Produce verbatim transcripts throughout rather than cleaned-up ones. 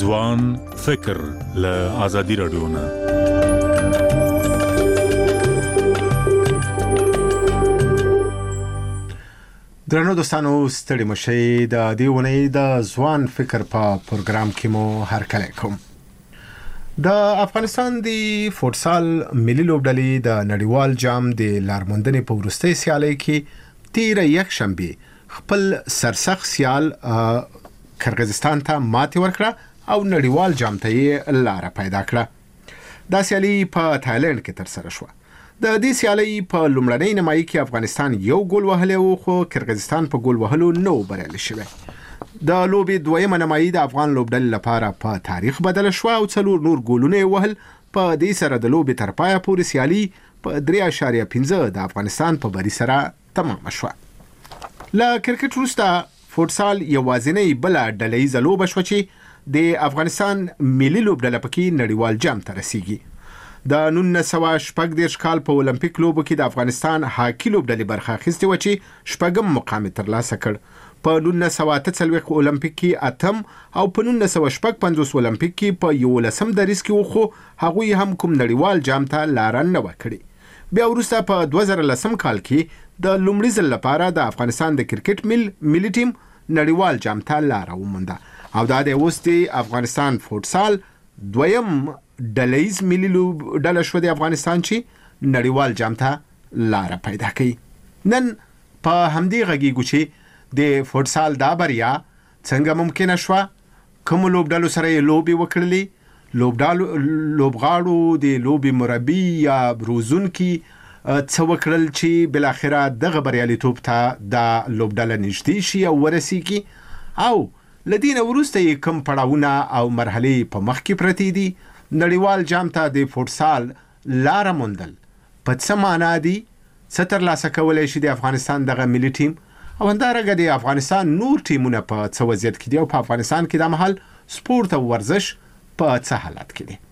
ځوان فکر له آزادي رادیو نه. درنو دوستانو ستړي مشئ د دې ونې د ځوان فکر په پروګرام کې مو هرکلی کوم. د افغانستان د فوټسال ملي لوبډلې د نړیوال جام د لارموندنې په وروستۍ سیالۍ کې تیر یکشنبه خپل سرسخت سیال کرغیزستان ته ماتې ورکړه او نړیوال جام ته یې لاره پیدا کړه. دا سیالي په تایلند کې ترسره شوه. د دې سیالۍ په لومړنۍ نیمایي کې افغانستان یو ګول وهلی و خو کرغیزستان په ګول وهلو نه بریالی شوی. د لوبې دویمه نیمایي د افغان لوبډلې لپاره په تاریخ بدله شوه او څلور نور ګولونه یې وهل. په دې سره د لوبې تر پایه پورې سیالي په درې اعشاریه پنځه د افغانستان په بری سره تمامه شوه. له کرکټ وروسته فوټسال یوازینۍ بله ډلهییزه لوبه شوه چې د افغانستان ملي لوبډله پکې نړیوال جام ته رسیږي. د نولس سوه شپږ دېرش کال په اولمپیک لوبو کې د افغانستان هاکي لوبډلې برخه اخیستې وه چې شپږم مقام یې ترلاسه کړ. په نولس سوه اته څلوېښت اولمپیک کې اتم او په نولس سوه شپږ پنځوس اولمپیک کې په یولسم دریځ کې و خو هغوی هم کوم نړیوال جام ته لاره نه وه کړې. بیا وروسته په دوه زره لسم کال کې د لومړي ځل لپاره د افغانستان د کرکټ مل ملي ټیم نړیوال جام ته لاره ومونده او دا د اوس د افغانستان فوټسال دویم ډلهییز ملي لوبډله شوه د افغانستان چې نړیوال جام ته لاره پیدا کوي. نن په همدې غږیږو چې د فوټسال دا بریا څنګه ممکنه شوه، کومو لوبډلو سره یې لوبې وکړلې، لوبډالو لوبغاړو د لوبې مربي یا روزونکي څه وکړل چې بالاخره دغه بریالیتوب ته دا لوبډله نږدې شي او ورسیږي، او له دې نه وروسته یې کوم پړاوونه او مرحلې په مخ کې پرتې دي. نړیوال جام ته د فوټسال لاره موندل په څه معنا دي، څه ترلاسه کولی شي د افغانستان دغه ملي ټیم، او همدارنګه د افغانستان نور ټیمونه په څه وضعیت کې دي او په افغانستان کې دا مهال سپورت او ورزش په څه حالت کې دي.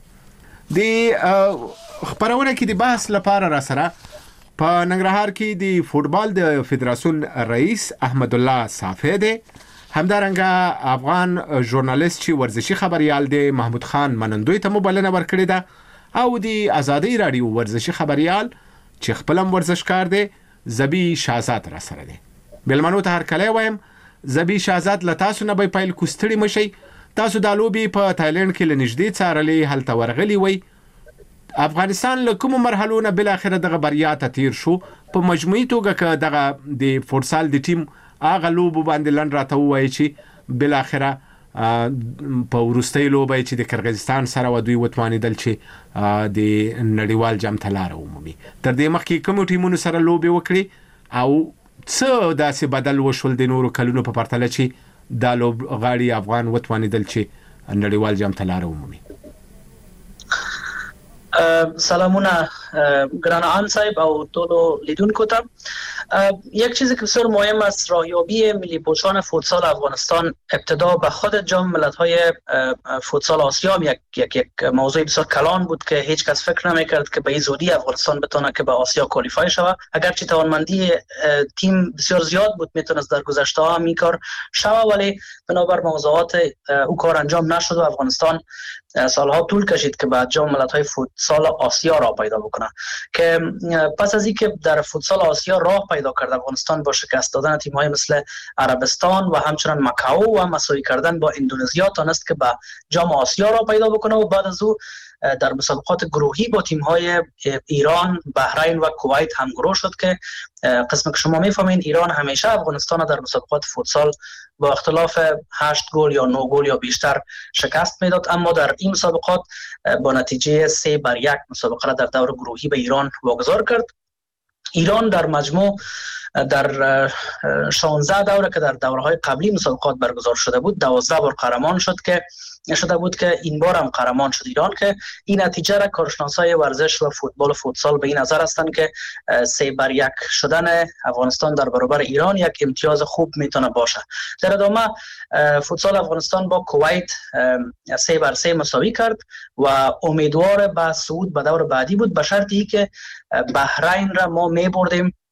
د خبرونه کې د بحث لپاره را سره په ننګرهار کې د فوټبال د فدراسیون رئیس احمد الله صافی دی، همدارنګه افغان ژورنالیست چې ورزشي خبريال دی محمود خان منندوی ته مبلنه ورکړی ده، او د آزادۍ رادیو ورزشي خبريال چې خپل هم ورزشکار دی زبی شهزاد را سره دی. بلمنو ته هرکلی وایم. زبی شهزاد له تاسو نه به پیل کوستړي مشئ. تاسو د لوبې په تایلند کې له نږدې څارلې، هلته ورغلي وئ. افغانستان له کومو مرحلو نه بالاخره دغه بریا ته تیر شو؟ په مجموعي توګه که دغه د فوټسال د ټیم هغه لوبو باندې لنډ راته ووایي چې بالاخره په وروستۍ لوبه چې د کرغیزستان سره و دوی وتوانېدل چې د نړیوال جام ته لاره ومومي. تر دې مخکې کومو ټیمونو سره لوبې وکړي او څه داسې بدل وشول د نورو کلونو په پرتله چې دا لوبغاړي افغان وتوانېدل چې نړیوال جام ته لاره ومومي؟ سلامونه گرانان صاحب او طولو لیدونکو ته. یک چیزی که بسیار مهم است، راهیابی ملی پوشان فوتسال افغانستان ابتدا به خود جام ملت‌های فوتسال آسیا یک یک یک موضوع بسیار کلان بود که هیچ کس فکر نمی‌کرد که به این زودی افغانستان بتونه که به آسیا کوالیفای شود. اگرچه توانمندی تیم بسیار زیاد بود، میتونست در گذشته ها می کار شود، ولی بنابر موضوعات او کار انجام نشد و افغانستان سالها طول کشید که بعد جام ملت‌های فوتسال آسیا را پیدا بکنه. که پس از اینکه در فوتسال آسیا راه پیدا کرد افغانستان با شکست دادن تیم‌های مثل عربستان و همچنان مکائو و مساوی کردن با اندونزیا تونست که به جام آسیا را پیدا بکنه و بعد از او در مسابقات گروهی با تیم‌های ایران، بحرین و کویت همگروه شد که قسم که شما می‌فهمین ایران همیشه افغانستان در مسابقات فوتسال با اختلاف هشت گل یا نه گل یا بیشتر شکست میداد، اما در این مسابقات با نتیجه سه بر یک مسابقه را در دور گروهی به ایران واگذار کرد. ایران در مجموع در شانزده دوره که در دوره‌های قبلی مسابقات برگزار شده بود دوازده بار قهرمان شد که شده بود که این بار هم قهرمان شد ایران، که این نتیجه را کارشناسای ورزش و فوتبال فوتسال به این نظر هستند که سه بر یک شدن افغانستان در برابر ایران یک امتیاز خوب میتونه باشه. در ادامه فوتسال افغانستان با کویت سه بر سه مساوی کرد و امیدوار به صعود به دور بعدی بود، به شرطی که بحرین را ما میبردیم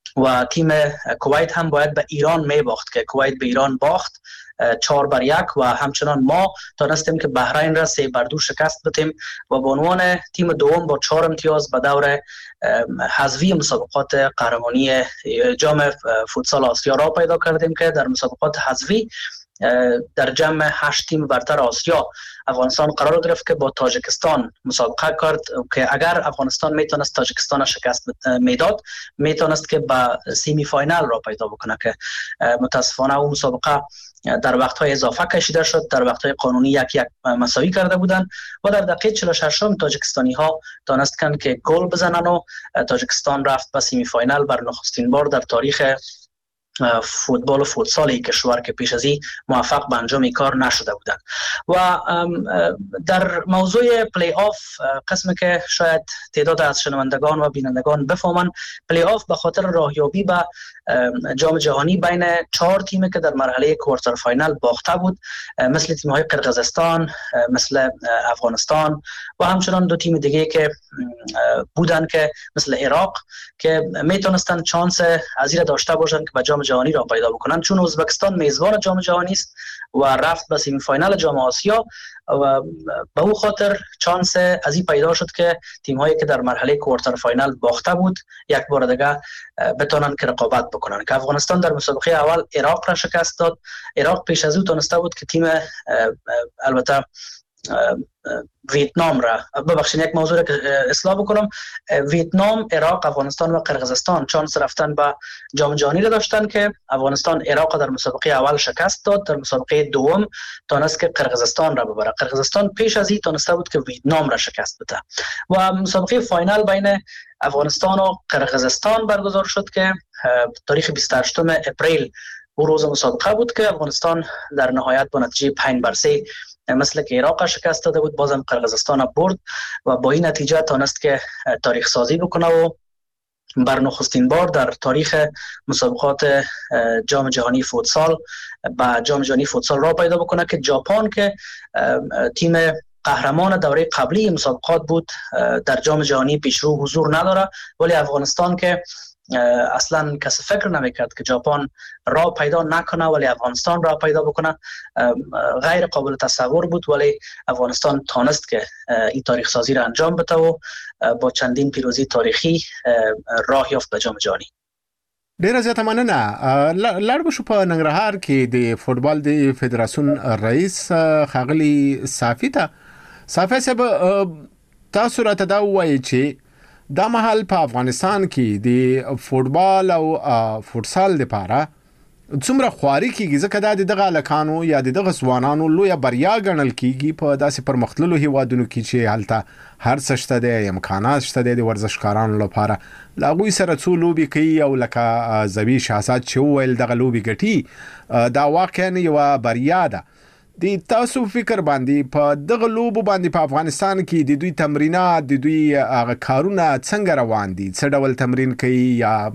و تیم کویت هم باید به ایران می باخت که کویت به ایران باخت چهار بر یک و همچنان ما تانستیم که بحرین را سه بر دو شکست بدیم و به عنوان تیم دوم با چهار امتیاز به دور حذفی مسابقات قهرمانی جام فوتسال آسیا را پیدا کردیم که در مسابقات حذفی در جمع هشت تیم برتر آسیا افغانستان قرار گرفت که با تاجیکستان مسابقه کرد که اگر افغانستان میتونست تاجیکستان شکست میداد میتونست که به سیمی فاینال را پیدا بکنه که متاسفانه اون مسابقه در وقت‌های اضافه کشیده شد، در وقت‌های قانونی یک یک مساوی کرده بودند و در دقیقه چهل و شش تاجیکستانی‌ها تونستند که گل بزنن و تاجیکستان رفت به سیمی فاینال بر نخستین بار در تاریخ فوتبال و فوتسال کشور که پیش از این موفق به انجام کار نشده بودند. و در موضوع پلی آف قسمی که شاید تعداد از شنوندگان و بینندگان بفهمن، پلی آف به خاطر راهیابی به جام جهانی بین چهار تیمی که در مرحله کوارتر فاینال باخته بود، مثل تیم‌های قرقیزستان، مثل افغانستان و همچنان دو تیم دیگه که بودن که مثل عراق که میتونستن چانس از این داشته باشن که به جام جهانی را پیدا بکنن، چون ازبکستان میزبان جام جهانی است و رفت به سیمی فاینال جام آسیا و به او خاطر چانس از این پیدا شد که تیم هایی که در مرحله کوارتر فاینال باخته بود یک بار دیگه بتونن که رقابت بکنن. که افغانستان در مسابقه اول عراق را شکست داد. عراق پیش از او تونسته بود که تیم البته ویتنام را ببخشید یک موضوع را که اصلاح بکنم، ویتنام، عراق، افغانستان و قرقیزستان چانس رفتن به جام جهانی را داشتن که افغانستان عراق در مسابقه اول شکست داد، در مسابقه دوم تونست که قرقیزستان را ببره. قرقیزستان پیش از این تونسته بود که ویتنام را شکست بده و مسابقه فاینال بین افغانستان و قرقیزستان برگزار شد که تاریخ بیست و هشتم اپریل او روز مسابقه بود که افغانستان در نهایت با نتیجه پنج بر سه مثل که عراق شکست داده بود، بازم قرقیزستان برد و با این نتیجه تونست که تاریخ سازی بکنه و بر نخستین بار در تاریخ مسابقات جام جهانی فوتسال با جام جهانی فوتسال را پیدا بکنه که ژاپن که تیم قهرمان دوره قبلی مسابقات بود در جام جهانی پیشرو حضور نداره، ولی افغانستان که اصلا کسی فکر نمیکرد که ژاپن را پیدا نکنه ولی افغانستان را پیدا بکنه، غیر قابل تصور بود، ولی افغانستان تانست که این تاریخ سازی را انجام بده و با چندین پیروزی تاریخی راه یافت به جام جهانی. ډیره زیاته مننه. لړ بشو په ننګرهار کې د فوټبال د فدراسیون رئیس ښاغلي صافي ته صافي صاحب تاسو راته دا ووایئ چې دا مهال په افغانستان کې د فوټبال او فوتسال لپاره څومره خواري کیږي، ځکه دا دغه لکانو یا دغه ځوانانو لویه بریا ګڼل کیږي په داسې پرمختللو هیوادونو کې چې هلته هر څه شته دی، امکانات شته دی د ورزشکارانو لپاره. له هغوی سره څو لوبې کوي او لکه زوی شهزاد چې وویل دغه لوبې ګټي، دا واقعا یوه بریا ده. د تاسو فکر باندې په دغه لوبو باندې په افغانستان کې د دوی تمرینات، د دوی هغه کارونه څنګه روان دي؟ څه ډول تمرین کوي یا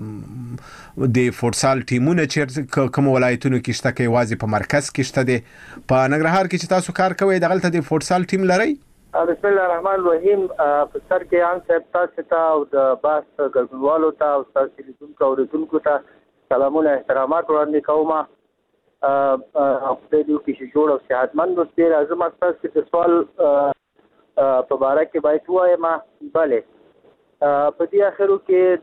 د فوتسال ټیمونه چې کوم ولایتونو کې شته، کې یوازې په مرکز کې شته دي؟ په ننګرهار کې چې تاسو کار کوئ دغلته د فوتسال ټیم لرئ؟ بسم الله الرحمن الرحیم. په سر کې ان صاحب تاسو ته او د باس ګډونوالو ته او تاسو لیدونکو او اوریدونکو ته سلامونه احترامات وړاندې کوم. خدای دې وکړي چې جوړ او صحتمند اوسئ. راځم تاسو ته سوال په باره کې باید ووایم. بله، په دې اخرو کې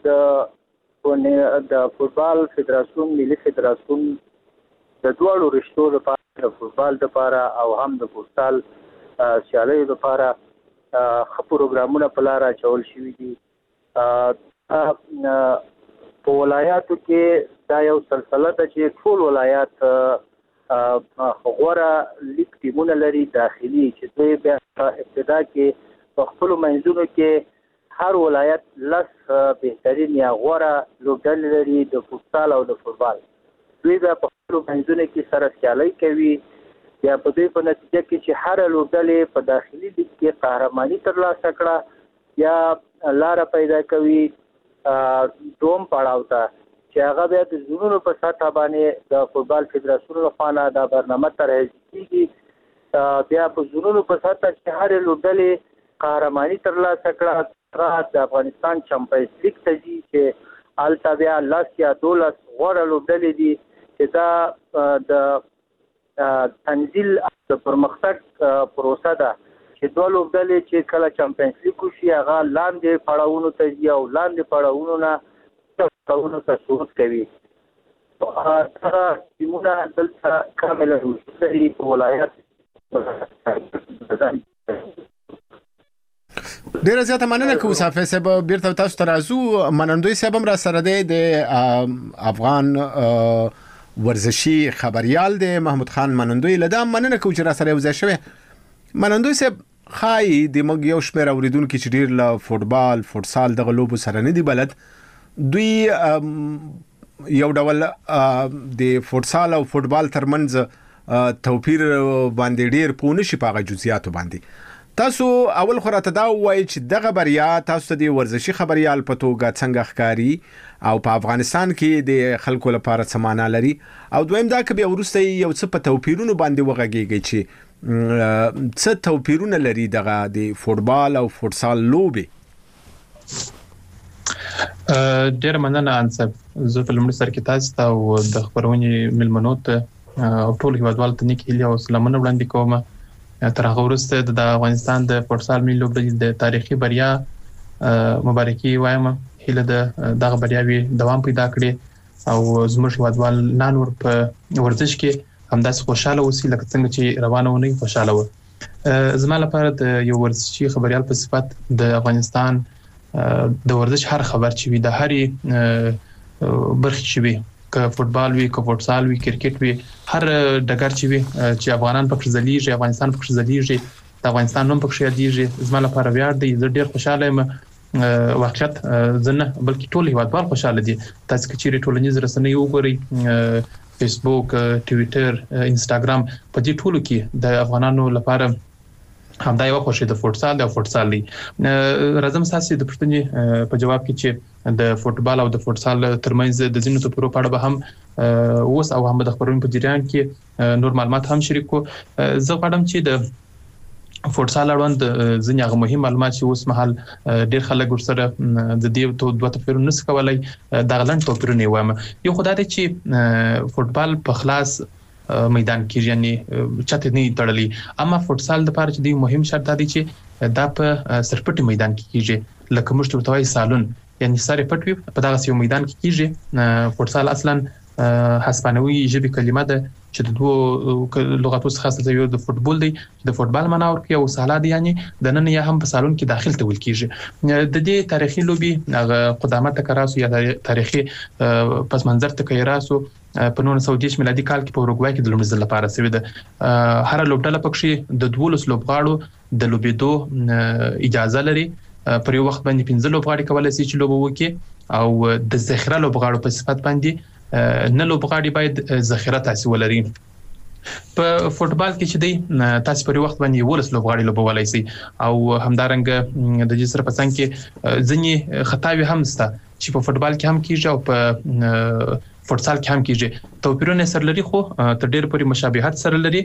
د د فوتبال فدراسیون، ملي فدراسیون د دواړو رشتو لپاره، د فوتبال لپاره او هم د فوتسال سیالیو لپاره ښه پروګرامونه په لاره اچول شوي دي. په ولایاتو کې دا یو سلسله ده چې ټول ولایات غوره لیګ ټیمونه لري داخلي، چې دوی بیا په ابتدا کې په خپلو منځونو کې هر ولایت لس بهترین یا غوره لوبډلې لري د فوتسال او د فوتبال. دوی بیا په خپلو منځونو کې سره سیالۍ کوي، یا په دوی په نتیجه کې چې هره لوبډلې په داخلي لیګ کې قهرماني ترلاسه کړه یا لاره پیدا کوي دوم پړاو ته، چې هغه بیا د زونونو په سطحه باندې د فوتبال فدراسیون لخوا نه دا برنامه طرح کېږي. بیا په زونونو په سطحه چې هرې لوبډلې قهرماني ترلاسه کړه، هغه د افغانستان چمپیونز لیګ ته ځي چې الته بیا لاس یا دولس غوړه لوبډلې دي چې دا د تنزیل د پرمختګ پروسه ده چې دوه لوبډلې چې کله چمپیونز لیګ شي هغه لاندې پړاوونو ته ځي او لاندې پړاوونو نه پړاوونو ته صعود کوي. هغه ټیمونه دلته کامله روسي په ولایت ډیره زیاته مننه کوم صافي صاحب. بیرته تاسو ته راځو. منندوی صاحب هم را سره دی د افغان ورزشي خبريال دی محمود خان منندوی. لدا مننه کوم چې را سره وځي شوی. منندوی صاحب خای د مګ یو شمیر اوریدونکو چې ډیر له فوتبال فوتسال د غلوب سره نه دی بلد، دوی یو ډول د فوتسال او فوتبال ترمنځ توپیر باندې ډیر پونه شي په جزئیات باندې. تاسو اول خو راته دا وایي چې دغه بریا تاسو د ورزشي خبريال په توګه څنګه ښکاری او په افغانستان کې د خلکو لپاره څه معنا لري، او دویم دا چې بیا ورسته یو څه په توپیرونو باندې وغږیږي چې څه توپیرونه لري دغه د فوتبال او فوتسال لوبي. ډیر مننه انصب. زه په لمړي سر کې تاسو ته او د خبرونې ملمنو ته او ټول هیوادوالو ته نیک هیله او سلامونه وړاندې کوم. تر هغه وروسته د افغانستان د فوتسال ملي لوبډلې د تاریخي بریا مبارکي وایم. هیله د دغه بریاوي دوام پیدا کړي او زموږ هیوادوال نن ور په ورزش کې همداسې خوشاله اوسي لکه څنګه چې روانه ونی خوشاله و. زما لپاره د یو ورزشي خبريال په صفت د افغانستان د ورزش هر خبر چې وي د هري برخه چې وي که فوتبال وي که فوتسال وي کرکټ وي هر ډګر چې وي چې افغانان پکې ځلیږي افغانستان پکې ځلیږي د افغانستان نوم پکې یادېږي زما لپاره ویاړ دی. زه ډیر خوشاله یم. واقعیت زنه بلکې ټول هیوادوال خوشاله دي. تاسو چې ټولنیز رسنۍ وګورئ فیسبوک ټویټر انستګرام په دې ټولو کې د افغانانو لپاره همدا یو خوشي د فوتسال او فوتسال دی. راځم ساسي د پښتنې په جواب کې چې د فوتبال او د فوتسال ترمنځ د ځینو توپیرو په اړه به هم اوس او هم د خبرونو په جریان کې نور معلومات هم شریکو. زه غواړم چې د فوتسال اړوند ځینې هغه مهم معلومات چې اوس مهال ډیر خلک ورسره د دې دوه توپیرونو نس کولای د غلند توپیرونه وایم. یو خدای دی چې فوتبال په خلاص میدان کې یعنی چاته نه تړلې، اما فوتسال د لپاره چې دی مهم شرط دی چې دا په سرپټي میدان کې کیږي لکه موږ ته وایي سالون یعنی سره پټ وي په دغه یو میدان کې کیږي. فوتسال اصلا هسپانوي ژبه کلمه ده چې د دوه لغاتو څخه خاصه یو د فوتبال دی چې د فوتبال معنا ورکوي او سالا دی یعنی د نن یا هم په سالون کې داخل ته ول کیږي. د دې تاریخي لوبي هغه قدامت کراسو یا تاریخي پس منظر ته کیراسو په نولس سوه دیرش میلادي کال کې په اوروګوای کې د لومړي ځل لپاره سوي ده. هر لوبډله پکې د دولس لوبغاړو د لوبېدو اجازه لري. پر یو وخت باندې پنځه لوبغاړي کولای شي چې لوبه وکړي او د ذخیره لوبغاړو په صفت باندې نه لوبغاړي باید ذخیره تاسو ولري. په فوتبال کې چې دی تاسو پر وخت باندې ولس لوبغاړي لوبولای شي او همدارنګه د دې سره په څنګ کې ځینې خطاوي هم سته چې په فوتبال کې هم کیږي او په فوتسال کې هم کیږي. توپیرونه سره لري خو تر ډېر پورې مشابهت سره لري.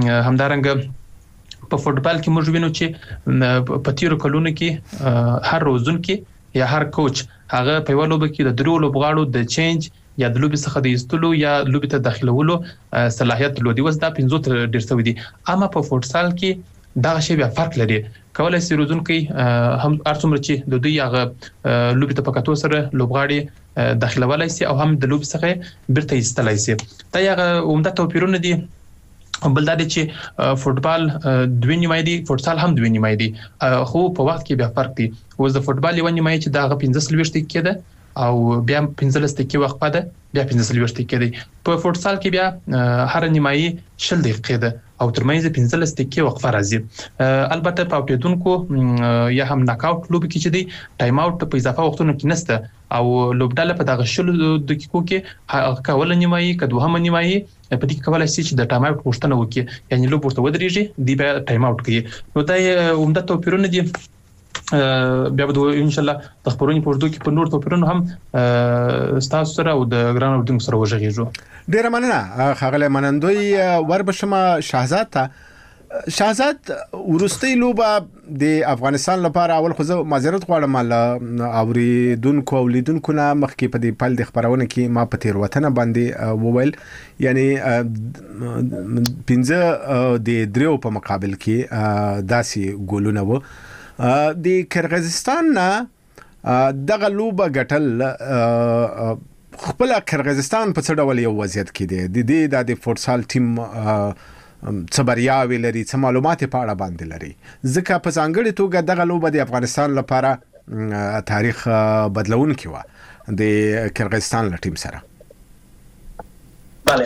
همدارنګه په فوتبال کې موږ وینو چې په تیرو کلونو کې هر روزونکي یا هر کوچ هغه په یو لوبه کې د درو لوبغاړو د چینج یا د لوبي څخه د ایستلو یا لوبي ته داخلولو صلاحیت لري. وس دا پنځه تر ډیر څه دي، اما په فوتسال کې دا شی بیا فرق لري. کولای شي روزونکي هم ارڅومره چې د دوی هغه لوبي ته پکاتو سره لوبغاړي داخلولای شي او هم د لوبي څخه بیرته ایستلای شي. دا یغه عمده توپیرونه دي. بل دا چې فوتبال دوه نیمه دي، فوتسال هم دوه نیمه دي، خو په وخت کې بیا فرق دي. وز د فوتبال یو نیمه چې دا پنځه سلويشت کېده او بیا پنځلس دقیقې وقفه ده، بیا پنځه سلويشت دقیقې دي. په فوتسال کې بیا هر نیمایي شل دقیقې ده او ترمنځ پنځلس دقیقې وقفه راځي. البته په اوټیدونکو یا هم ناک اوټ لوب کې چې دی ټایم اوټ په اضافه وختونو کې نسته او لوبډاله په دغه شل دقیقو کې کول نیمایي کدو هم نیمایي په دې کې کولای شي چې د ټایم اوټ غوښتنه وکړي، یعنی لوب ورته ودرېږي دی بیا ټایم اوټ کوي. نو دا عمده توپیرونه دي. بیا به ان شاء الله د خبرونې په وړاندې کې په نور توپیرونه هم تاسو سره او د ګران اردن سره وژغېږو. ډیر مننه خغله منندوی وربشمه شهزاد ته. شهزاد ورستی لوبه د افغانستان لپاره اول خو زه معذرت غواړم ل اوریدونکو او لیدونکو نه مخکې په دې پل د خبرونه کې ما په تیر وطن باندې وویل یعنی پنځه د دریو په مقابل کې داسې ګولونه وو د کرغیزستان نه دغه لوبه ګټل خپل کرغیزستان په څه ډول یو وضعیت کې دی د دې د فوټسال ټیم څه بریاوې لري څه معلومات په اړه باندې لري ځکه په ځانګړې توګه دغه لوبه د افغانستان لپاره تاریخ بدلونکی و د کرغیزستان له ټیم سره. بله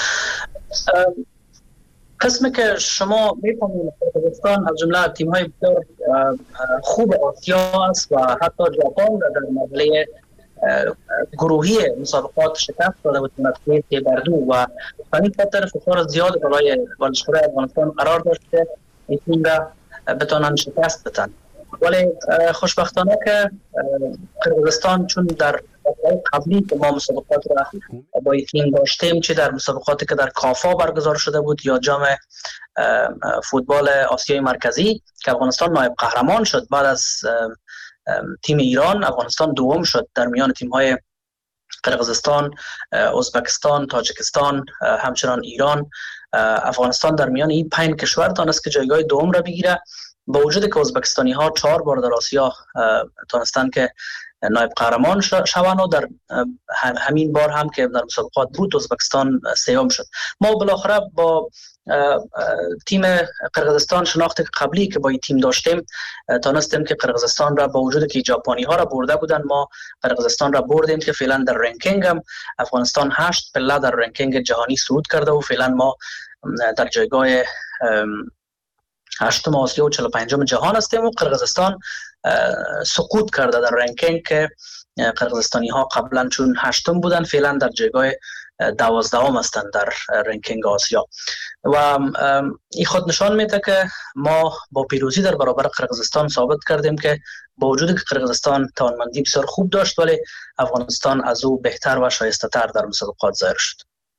قسمی که شما می‌فهمید کرغیزستان از جمله تیم‌های بسیار خوب آسیا است و حتی ژاپن در مرحله گروهی مسابقات شکست داده بود مسابقه بردو و همین خاطر فشار زیاد برای ورزشکاران افغانستان قرار داشت که این تیم را بتوانند شکست بدن. ولی خوشبختانه که کرغیزستان چون در قبلی که ما مسابقات را با این تیم داشتیم چه در مسابقاتی که در کافا برگزار شده بود یا جام فوتبال آسیای مرکزی که افغانستان نایب قهرمان شد، بعد از تیم ایران افغانستان دوم شد در میان تیم‌های قرقیزستان، ازبکستان، تاجیکستان، همچنان ایران. افغانستان در میان این پنج کشور تانست که جایگاه دوم را بگیره، با وجود که ازبکستانی ها چهار بار در آسیا تانستن که نایب قهرمان شوند و در همین بار هم که در مسابقات بود ازبکستان سوم شد. ما بالاخره با تیم قرقیزستان شناخت قبلی که با این تیم داشتیم تانستیم که قرقیزستان را با وجود که ژاپنی ها را برده بودن ما قرقیزستان را بردیم که فعلا در رنکینگ هم افغانستان هشت پله در رنکینگ جهانی صعود کرده و فعلا ما در جایگاه هشتم آسیا و چهل و پنجم جهان هستیم و قرقیزستان سقوط کرده در رنکینگ که قرقیزستانی ها قبلا چون هشتم بودن فعلا در جایگاه دوازدهم هستند در رنکینگ آسیا و این خود نشان میده که ما با پیروزی در برابر قرقیزستان ثابت کردیم که با وجود که قرقیزستان توانمندی بسیار خوب داشت ولی افغانستان از او بهتر و شایسته تر در مسابقات ظاهر شد.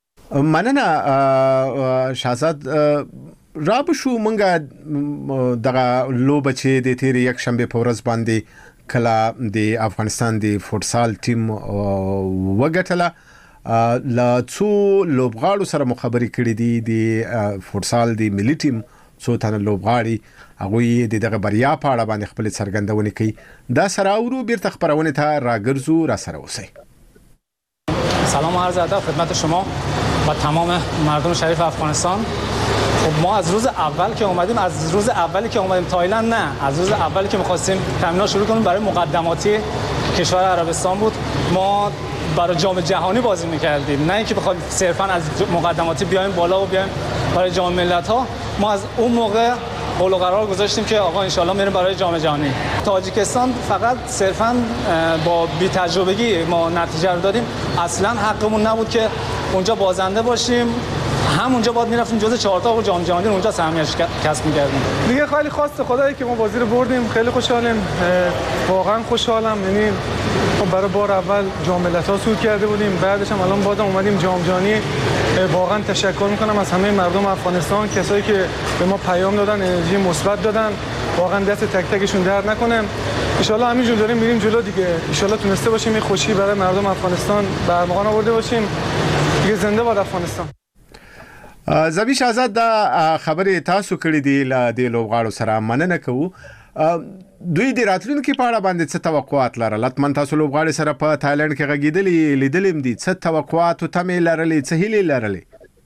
مننه شهزاد. را بشو منګه دغه لوبه چې د تیر یک شنبه په ورځ باندې کله د افغانستان د فوټسال ټیم وګټله لا څو لوبغاړو سره مخابري کړې دي د فوټسال د ملي ټیم څو تنه لوبغاړي هغه د دغه بریا په اړه باندې خپل څرګندونه کوي. دا سره ورو بیرته خبرونه ته راګرځو را سره اوسئ. سلام عرض ادب خدمت شما و تمام مردم شریف افغانستان. خب ما از روز اول که اومدیم از روز اولی که اومدیم تایلند نه از روز اولی که می‌خواستیم تمرین شروع کنیم برای مقدماتی کشور عربستان بود. ما برای جام جهانی بازی می‌کردیم نه اینکه بخوایم صرفاً از مقدماتی بیایم بالا و بیایم برای جام ملت‌ها. ما از اون موقع قول و قرار گذاشتیم که آقا ان شاءالله میریم برای جام جهانی. تاجیکستان فقط صرفاً با بی تجربگی ما نتیجه رو دادیم. اصلاً حقمون نبود که اونجا بازنده باشیم. همونجا باید میرفتیم جزء چهار تا و جام جهانی اونجا سهمیش کسب می‌کردیم. دیگه خیلی خواست خدایی که ما بازی رو بردیم. خیلی خوشحالیم. واقعا خوشحالم. یعنی ما برای بار اول جام ملت‌ها صعود کرده بودیم. بعدش هم الان بازم اومدیم جام جهانی. واقعا تشکر می‌کنم از همه مردم افغانستان، کسایی که به ما پیام دادن، انرژی مثبت دادن. واقعا دست تک تکشون درد نکنه. ان شاءالله همینجور داریم میریم جلو دیگه. ان شاءالله تونسته باشیم این خوشی برای مردم افغانستان به ارمغان آورده باشیم. دیگه زنده باد افغانستان. زبی شهزاد دا خبرې تاسو کړې دي له دې لوبغاړو سره مننه کوو. دوی د راتلونکي په اړه باندې څه توقعات لرل؟ حتما تاسو لوبغاړي سره په تایلند کې غږیدلې لیدلې دي، څه توقعات او تمې لرلې، څه هیلې لرلې؟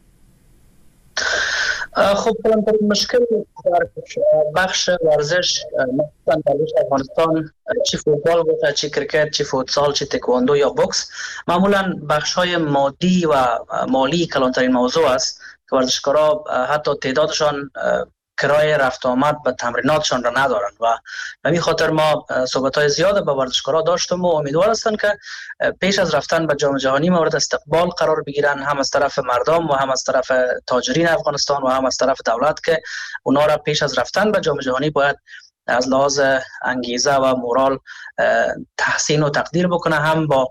خب کلانترین مشکل در بخش ورزش مثلا در افغانستان چی فوتبال باشه، چی کرکت، چی فوتسال، چی تکواندو یا بوکس معمولا بخش های مادی و مالی کلانترین موضوع است که ورزشکارا حتی تعدادشان کرایه رفت آمد به تمریناتشان را ندارن و به این خاطر ما صحبت‌های زیاد با ورزشکارا داشتم و امیدوار هستند که پیش از رفتن به جام جهانی مورد استقبال قرار بگیرن، هم از طرف مردم و هم از طرف تاجرین افغانستان و هم از طرف دولت، که اونا را پیش از رفتن به جام جهانی باید از لحاظ انگیزه و مورال تحسین و تقدیر بکنه، هم با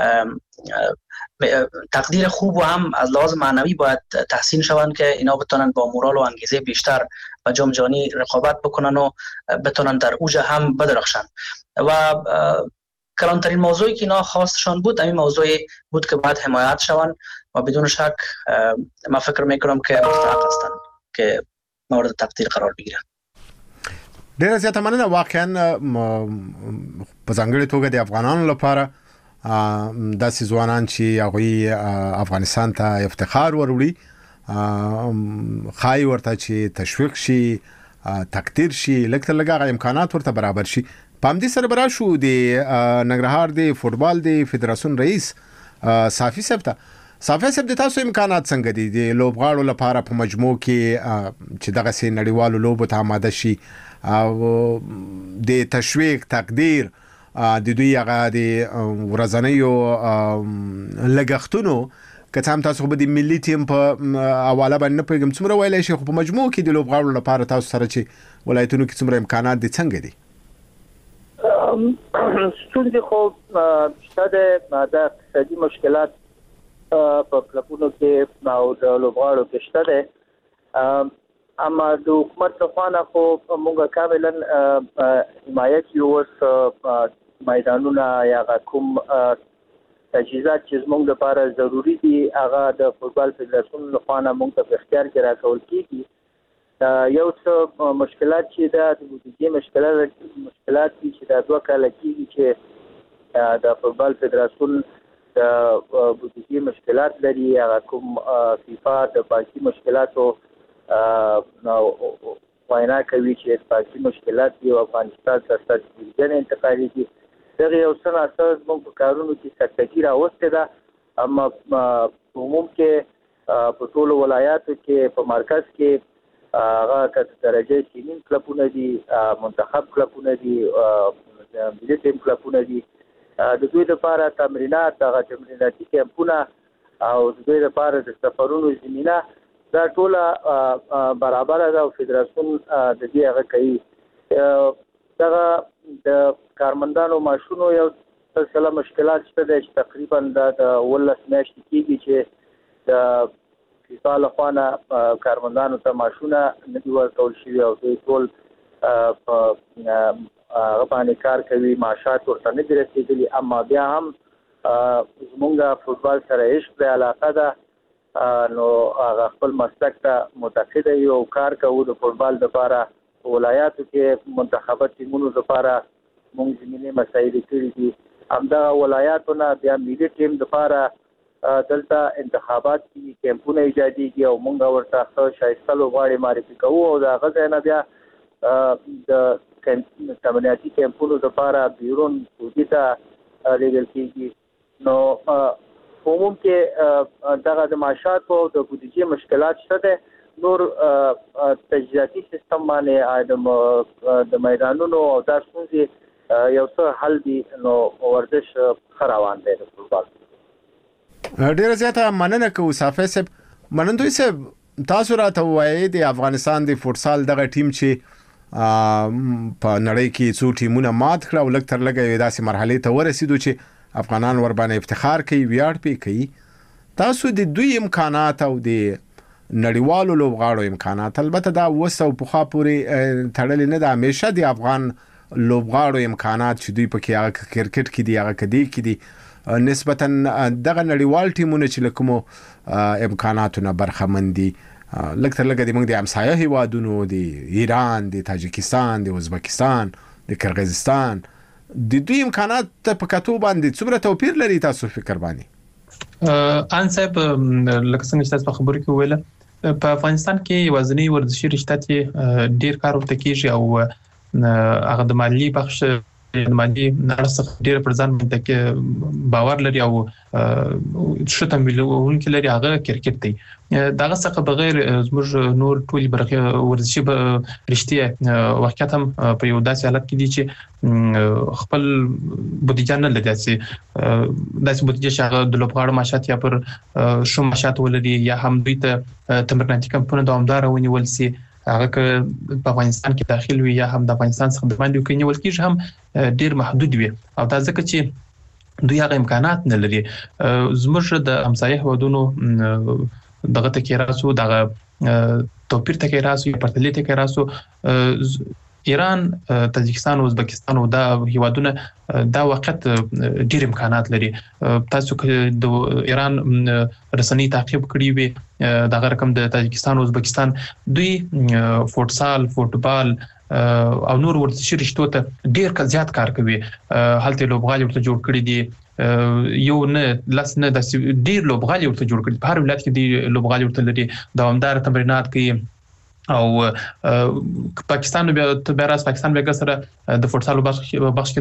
تقدیر خوب و هم از لحاظ معنوی باید تحسین شوند که اینا بتونن با مورال و انگیزه بیشتر و جام جهانی رقابت بکنن و بتونن در اوج هم بدرخشن. و کلانترین موضوعی که اینا خواستشان بود همین موضوعی بود که باید حمایت شوند و بدون شک ما فکر میکنم که مستحق هستند که مورد تقدیر قرار بگیرن. ډیره زیاته مننه. واقعا په ځانګړې توګه د افغانانو لپاره داسې ځوانان چې هغوی افغانستان ته افتخار وروړي، ښایي ورته چې تشویق شي، تقدیر شي، لږ تر لږه هغه امکانات ورته برابر شي. په همدې سره به راشو د ننګرهار د فوټبال د فدراسیون رئیس صافي صاحب ته. صافي صاحب، د تاسو امکانات څنګه دي د لوبغاړو لپاره په مجموع کې چې دغسې نړیوالو لوبو ته آماده شي او د تشویق تقدیر د دوی هغه د ورځنیو لګښتونو که څه هم تاسو به د ملي ټیم په حواله باندې نه پوهېږم څومره ویلی شي، خو په مجموع کې د لوبغاړو لپاره تاسو سره چې ولایتونو کې څومره امکانات دي څنګه دي؟ ستونزې خو شته د اقتصادي مشکلات په کلبونو کې او د لوبغاړو کې شته دی، اما د حکومت لخوا نه خو موږ کاملا حمایت یو اوس میدانونه یا کوم تجهیزات چې زموږ لپاره ضروري دي هغه د فوټبال فدراسیون لخوا نه موږ ته په اختیار کې راکول کېږي. یو څه مشکلات چې د بودیجې مشکلات مشکلات دي چې دا دوه کاله کېږي چې د فوټبال فدراسیون د بودیجې مشکلات لري، هغه کوم فیفا د بانکي مشکلاتو وینا کوي چې بانکي مشکلات دي او افغانستان سره ستاسو انتقالي دغه یو څه اساس موږ په کارونو کې سکتګي راوستې ده، اما عموم کې په ټولو ولایاتو کې په مرکز کې هغه کته درجه سینین کلبونه دي، منتخب کلبونه دي، ملي ټیم کلبونه دي، د دوی لپاره تمرینات، هغه تمریناتي کمپونه او د دوی لپاره د سفرونو زمینه دا ټوله برابر ده او فدراسیون د دې هغه کوي. دغه د کارمندانو معاشونو یو سلسله مشکلات شته چې تقریبا د ولس میاشتې کېږي چې د فیفا لخوا نه کارمندانو ته معاشونه نه دي ورکول شوي او دوی ټول په هغه باندې کار کوي، معاشات ورته نه دي رسېدلي، اما بیا هم زمونږ فوټبال سره عشق دی، علاقه ده، نو هغه خپل مسلک ته متقده یو او کار کوو د فوټبال لپاره. ولایاتو کې منتخبات ټیمونو لپاره موږ زمینې مسایل کړي دي، همدغه ولایاتو نه بیا ملي ټیم لپاره دلته انتخابات کې کیمپونه ایجادېږي او موږ ورته ښه ښایسته لوبغاړي معرفي کوو او د هغه ځای نه بیا د تمریناتي کیمپونو لپاره بیرون سعودي ته لیږل کېږي. نو عموم کې دغه د معاشاتو او د بودیجې مشکلات شته دی. نور تجهیزاتي سیستم باندې د میدانونو او دا ستونزې یو څه حل دي، نو ورزش ښه روان دی د فوټبال. ډیره زیاته مننه کوو صافي صاحب. منندوی صاحب، تاسو راته ووایئ د افغانستان د فوټسال دغه ټیم چې په نړۍ کې څو ټیمونه مات کړه او لږ تر لږه یې داسې مرحلې ته ورسېدو چې افغانان ور باندې افتخار کوي، ویاړ پې کوي. تاسو د دوی امکانات او د نړیوالو لوبغاړو امکانات، البته دا اوس او پخوا پورې تړلې نه ده، همیشه د افغان لوبغاړو امکانات چې دوی پکې هغه کرکټ کې دي، هغه کدی کې دي، نسبتا دغه نړیوال ټیمونه چې لکمو امکاناتو نه برخمن دي، لږ تر لږه د موږ د همسایه هیوادونو د ایران، د تاجکستان، د ازبکستان، د کرغیزستان د دوی امکانات په کتو باندې څومره توپیر لري تاسو فکر باندې؟ ان صاحب لکه څنګه چې تاسو په خبرو کې ویل، په افغانستان کې یوازینی ورزشي رشته چې ډیر کار ورته کیږي او هغه د مالی بخش د مالی نارسخ ډیر پر ځان باندې باور لري او شته مليون کې لري، هغه کرکټ دی. دغه څخه بغیر زموږ نور ټولي برخه ورزشي رشته واقعیت هم په یو داسې حالت کې دي چې خپل بودیجه نه لري، چې داسې بودیجه چې هغه د لوبغاړو معاشات یا پر شو معاشات ولري یا هم دوی ته تمریناتي کمپونه دوامدار ونیول سي هغه په افغانستان کې داخل وي یا هم د افغانستان څخه د باندې کوي ول کېږي هم ډیر محدود وي او دا ځکه چې دوی هغه امکانات نه لري. زموږ د همسایه هیوادونو دغه تکي راسو دغه توپیر تکي راسو یا پرتلې تکي راسو ایران، تاجکستان او ازبکستان او دا هیوادونه دا وخت ډیر امکانات لري. تاسو چې د ایران رسنۍ تعقیب کړی وي دا رقم د تاجکستان او ازبکستان دوی فوټسال، فوټبال او نور ورزشي رشتو ته ډیر زیات کار کوي. هلته لوبغالي ورته جوړ کړی دي، یو نه لاس نه د ډیر لوبغالي ورته جوړ کړی. په هر ولایت کې دی لوبغالي ورته لري، دوامدار تمرینات کوي. او پاکستان بیا تبراس پاکستان بیا سره د فوټسال بخش کې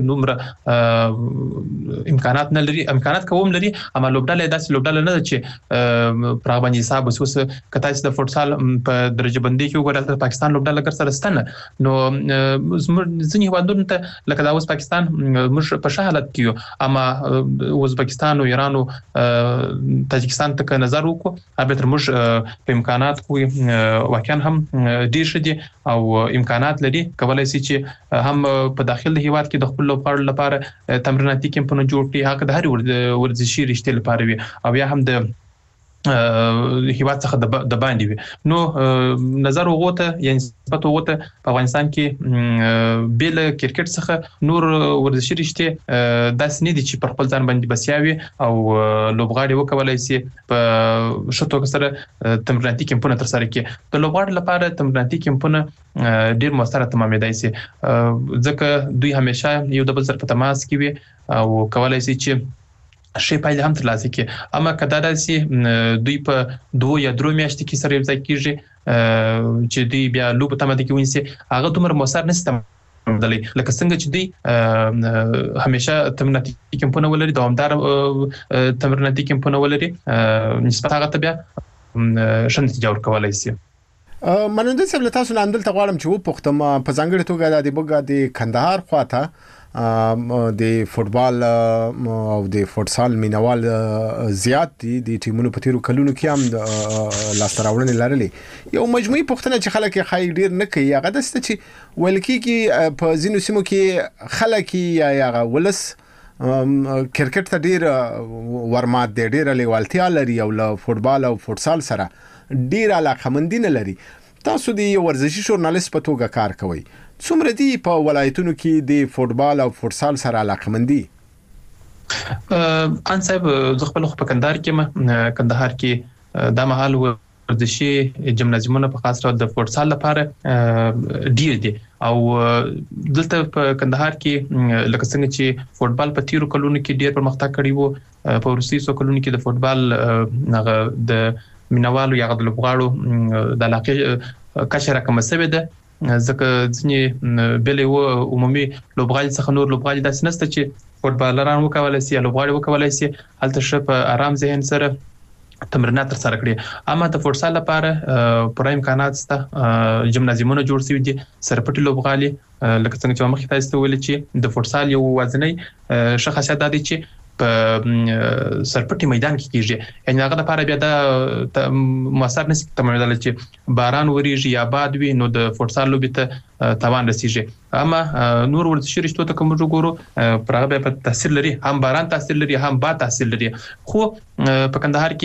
دومره امکانات نه لري، امکانات کوم لري اما لوبډاله داسې لوبډاله نه ده چې پر باندې حساب وسوس کته چې د فوټسال په درجه بندي کې وګورل پاکستان لوبډاله ګر سره ستنه نو ځینې هیوادونو ته لکه دا اوس پاکستان موږ په ښه حالت کې اما ازبکستان او ایران او تاجکستان ته نظر وکړو البته موږ په امکانات کوی واقعا هم ډیر شدي او امکانات لري کولای شي چې هم په داخل د هیواد کې د خپل لپاره لپاره تمریناتي کمپونه جوړ کړي، هغه د هر ورزشي رشتې لپاره وي او یا هم د هیواد څخه د باندې وي. نو نظر وغوته یعنی نسبت وغوته په افغانستان کې بیل کرکټ څخه نور ورزشي رشتې داسې نه دي چې پر خپل ځان باندې بسیاوي او لوبغاړي وکولای شي په شتو سره تمریناتي کمپونه تر سره کړي. د لوبغاړو لپاره تمریناتي کمپونه ډیر موثره تمامېدای شي ځکه دوی همیشه یو د بل سره په تماس کې وي او کولای شي چې شي پایله هم ترلاسه کړي. اما کدا داسي دوی په دوه یا درو میاشتې کې سره ځای کېږي چې دوی بیا لوب تمه دي کوي چې هغه دومره موثر نشته دلی لکه څنګه چې دوی همیشه تمریناتي کمپونه ولري، دوامدار تمریناتي کمپونه ولري، نسبت هغه ته بیا ښه نتیجه ورکولای شي. مننده صاحب له تاسو نه اندلته غواړم چې وپوښتم په ځانګړي توګه د بګا د کندهار خواته د فوټبال او د فوټسال مینوال زیات دي د ټیمونو په تیرو کلونو کې هم د لاستراوړنې لرلې. یو مجموعي پوښتنه چې خلک یې خای ډیر نه کوي هغه د ست چې ولکې کې په ځینو سیمو کې خلک یا ولس کرکټ ته ډیر ورمات دی، ډیر لیوالتیا لري او له فوټبال او فوټسال سره ډیر علاقمندي نه لري. تاسو د ورزشي ژورنالیست په توګه کار کوئ، څومره دي په ولایتونو کې د فوټبال او فوټسال سره علاقمندي؟ ان صاحب زه خپل په کندهار کې کندهار کې د محل ورزشي جمنازیمونه په خاص ډول د فوټسال لپاره ډیر دي او دلته په کندهار کې لکه څنګه چې فوټبال په تیرو کلونو کې ډیر پرمختګ کړی وو، په ورسي سو کلونو کې د فوټبال هغه د مینوالو یا د لوبغاړو د علاقې کچه راکمه شوې ده ځکه ځینې بلې و عمومي لوبغاړي څخه نور لوبغاړي داسې نشته چې فوټبالران وکولای شي یا لوبغاړي وکولای شي هلته ښه په آرام ذهن سره تمرینات تر سره کړي. اما د فوټسال لپاره پوره امکانات شته، جمنازیمونه جوړ شوي دي، سرپټي لوبغالي لکه څنګه چې مخکې تاسو ویل چې د فوټسال یو وزنی ښه خاصیت دی چې په سرپټي میدان کې کېږي، یعنی هغه لپاره بیا د موثر نشي تمامېدل چې باران وریږي یا باد وي نو د فوټسال لوبي ته تاوان رسیږي. اما نور ورزشي رشتو ته کوم وګورو پر هغه په تاثیر لري، هم باران تاثیر لري هم باد تاثیر لري. خو په کندهار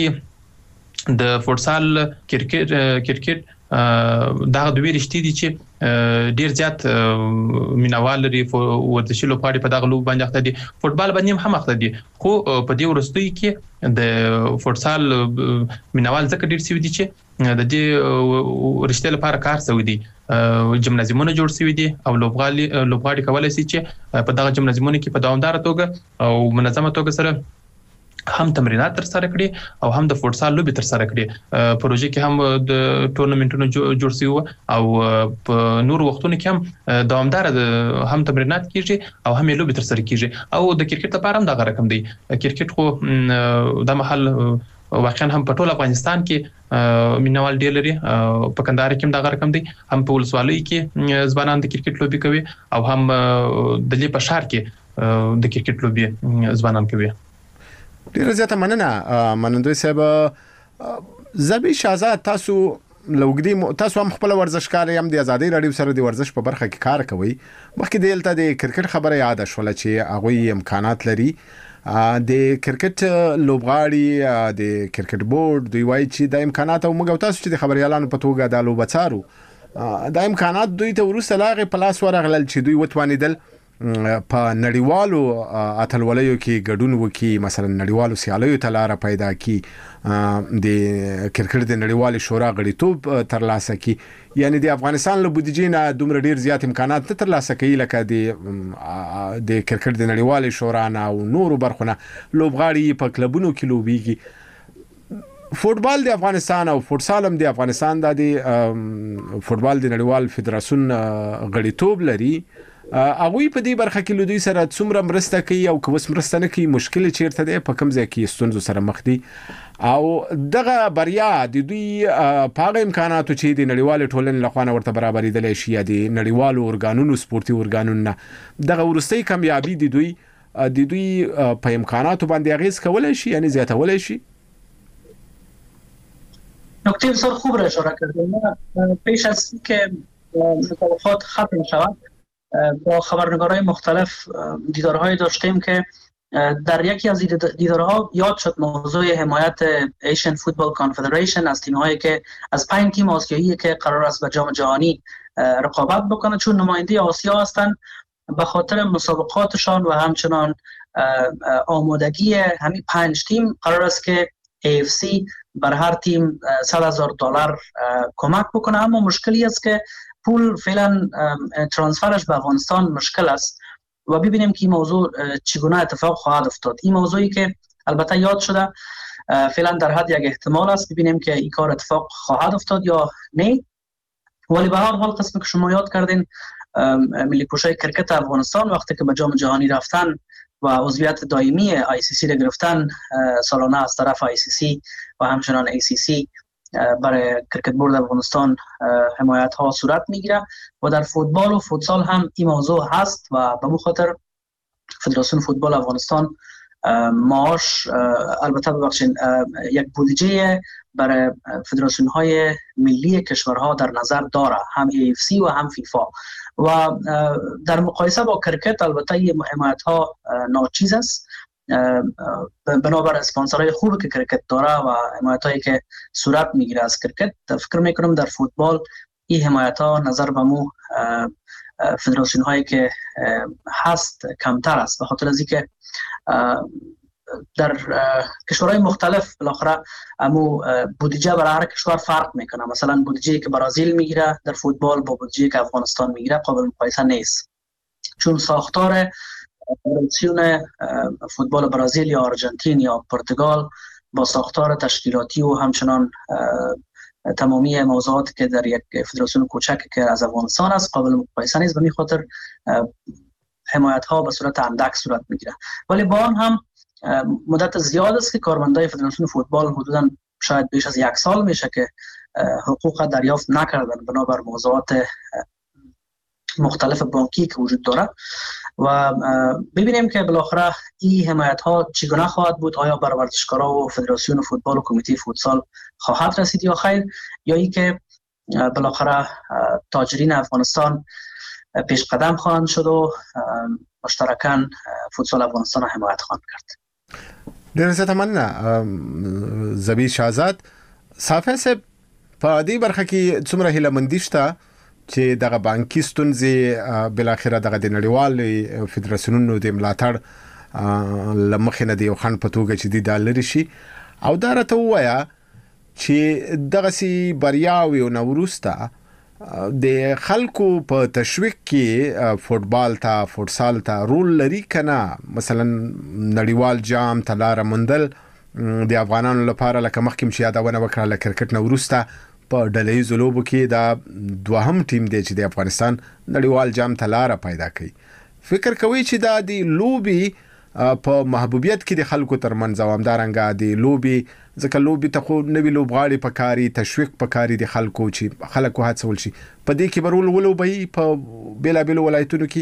کې د فوټسال کرکټ کرکټ دا د وی رشتې دي چې ډیر زیات مینوال لري، ورزشي لوبغاړي په دغه لوب باندې اخته دي، فوټبال باندې هم اخته دي. خو په دې ورستۍ کې د فوټسال مینوال ځکه ډیر سوي دي چې د دې رشتې لپاره کار شوی دی، جمنازیمونه جوړ شوي دي او لوبغاړي لوبغاړي کولای شي چې په دغه جمنازیمونه کې په دوامدار توګه او منظمه توګه سره هم تمرینات تر سره کړي او هم د فوټسال لوبي تر سره کړي. پروژه کې هم د ټورنمنټونو جوړ شوی او په نور وختونو کې هم دوامدار هم تمرینات کیږي او هم لوبي تر سره کیږي. او د کرکټ لپاره هم دا رقم دی، کرکټ خو د محل واقعا هم په ټول افغانستان کې مینوال ډیر لري، په کندهار کې هم دا رقم دی، هم په ولسوالۍ کې ځوانان د کرکټ لوبي کوي او هم د لې په شهر کې د کرکټ لوبي ځوانان کوي. ډیره زیاته مننه منندوی صاحب. زبی شهزاد، تاسو لوګدي تاسو هم خپل ورزشکار یم د ازادي رادیو سره د ورزش په برخه کې کار کوي مخکې دلته د کرکټ خبره یاد شول چې هغه امکانات لري د کرکټ لوبغاړي د کرکټ بورډ دوی وایي چې د امکانات او موږ تاسو چې د خبريالانو په توګه د لوبڅارو د امکانات دوی ته ورسره لاغه پلاس ورغلل چې دوی وتوانیدل په نړیوالو اتلولیو کې ګډون وکي مثلا نړیوالو سیالیو ته لار پیدا کی د کرکټ د نړیوالې شورا غړیتوب ترلاسه کی یعنی د افغانستان له بودیجې نه دومره ډیر زیات امکانات ته ترلاسه کوي لکه د د کرکټ د نړیوالې شورا نه او نورو برخونه لوبغاړي په کلبونو کې لوبيږي فوتبال د افغانستان او فوتسال هم د افغانستان د فوتبال د نړیوال فدراسیون غړیتوب لري هغه په دې برخه کې لودي سره څومره مرسته کوي او کوم مرسته نه کوي مشکل چیرته ده په کوم ځای کې ستونزو سره مخ دي او دغه بریا د دوی په امکاناتو چې د نړیوال ټولنې لخوا ورته برابرې دي شي د نړیوالو اورګانونو سپورتي اورګانونو دغه ورستۍ کامیابی د دوی د دوی په امکاناتو باندې اغیز کولای شي یعنی زیاتولای شي نکته بسیار خوب را اشاره کردیم. پیش از که مسابقات ختم شود با خبرنگارای مختلف دیدارهای داشتیم که در یکی از دیدارها یاد شد موضوع حمایت ایشین فوتبال کانفدریشن از تیم‌هایی که از پنج تیم آسیایی که قرار است به جام جهانی رقابت بکنه چون نماینده آسیا هستند به خاطر مسابقاتشان و همچنان آمادگی همین پنج تیم قرار است که ای اف سی بر هر تیم صد هزار دلار کمک بکنه اما مشکلی است که پول فعلا ترانسفرش به افغانستان مشکل است و ببینیم که این موضوع چگونه اتفاق خواهد افتاد. این موضوعی که البته یاد شده فعلا در حد یک احتمال است ببینیم که این کار اتفاق خواهد افتاد یا نه ولی به هر حال قسمی که شما یاد کردین ملی پوشای کرکت افغانستان وقتی که به جام جهانی رفتن و عضویت دائمی آی سی سی را گرفتن سالانه از طرف آی سی سی و همچنان ای سی سی برای کرکت بورد افغانستان حمایت ها صورت میگیره و در فوتبال و فوتسال هم این موضوع هست و به خاطر فدراسیون فوتبال افغانستان معاش البته ببخشید یک بودجه برای فدراسیون های ملی کشورها در نظر داره هم ای اف سی و هم فیفا و در مقایسه با کرکت البته این حمایت ها ناچیز است بنابر اسپانسرهای خوبی که کرکت داره و حمایت هایی که صورت میگیره از کرکت فکر میکنم در فوتبال این حمایت ها نظر به مو فدراسیون هایی که هست کمتر است به خاطر از اینکه در کشورهای مختلف بالاخره امو بودجه برای هر کشور فرق میکنه مثلا بودجه که برزیل میگیره در فوتبال با بودجه که افغانستان میگیره قابل مقایسه نیست چون ساختار فدراسیون فوتبال برزیل یا آرژانتین یا پرتغال با ساختار تشکیلاتی و همچنان تمامی موضوعاتی که در یک فدراسیون کوچک که از افغانستان است قابل مقایسه نیست به این خاطر حمایت ها به صورت اندک صورت میگیره ولی با آن هم مدت زیاد است که کارمندای فدراسیون فوتبال حدوداً شاید بیش از یک سال میشه که حقوق دریافت نکردن بنابر موضوعات مختلف بانکی که وجود داره و ببینیم که بالاخره این حمایت ها چگونه خواهد بود آیا بر ورزشکارا و فدراسیون فوتبال و کمیته فوتسال خواهد رسید یا خیر یا ای که بالاخره تاجرین افغانستان پیش قدم خواهند شد و مشترکاً فوتسال افغانستان حمایت خواهند کرد. ډیر زیاته مننه زبیر شهزاد صافی صاحب په دې برخه کې څومره هیله مندي شته چې دغه بانکي ستونزې بل اخره دغه د نړیوال فدراسیونونو د ملاتړ لمخې نه دی یو خنډ په توګه چې دی د لري شي او دا راته ووایه چې دغه سي بریاوي او نوروسته د خلکو په تشویق کې فوتبال ته فوتسال ته رول لري کنه مثلا نړیوال جام ته لار مندل د افغانانو لپاره لکه مخکې چې یادونه وکړه لکه کرکټ نوروسته په ډلهیزو لوبو کې دا دوهم ټیم دی چې د افغانستان نړیوال جام ته لار پیدا کوي فکر کوي چې دا د لوبي په محبوبیت کې د خلکو ترمنځ اوامدارنګه د لوبي ځکه لوبي ته خو نوی لوبغاړي پکاري تشویق پکاري د خلکو چې خلکو هڅول شي په دې کې برول ولوبي په بیلا بیل ولایتونو کې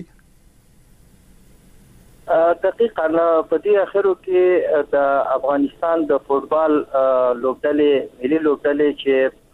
دقیقاً په دې اخرو کې د افغانستان د فوتبال لوبډلې ملي لوبډلې چې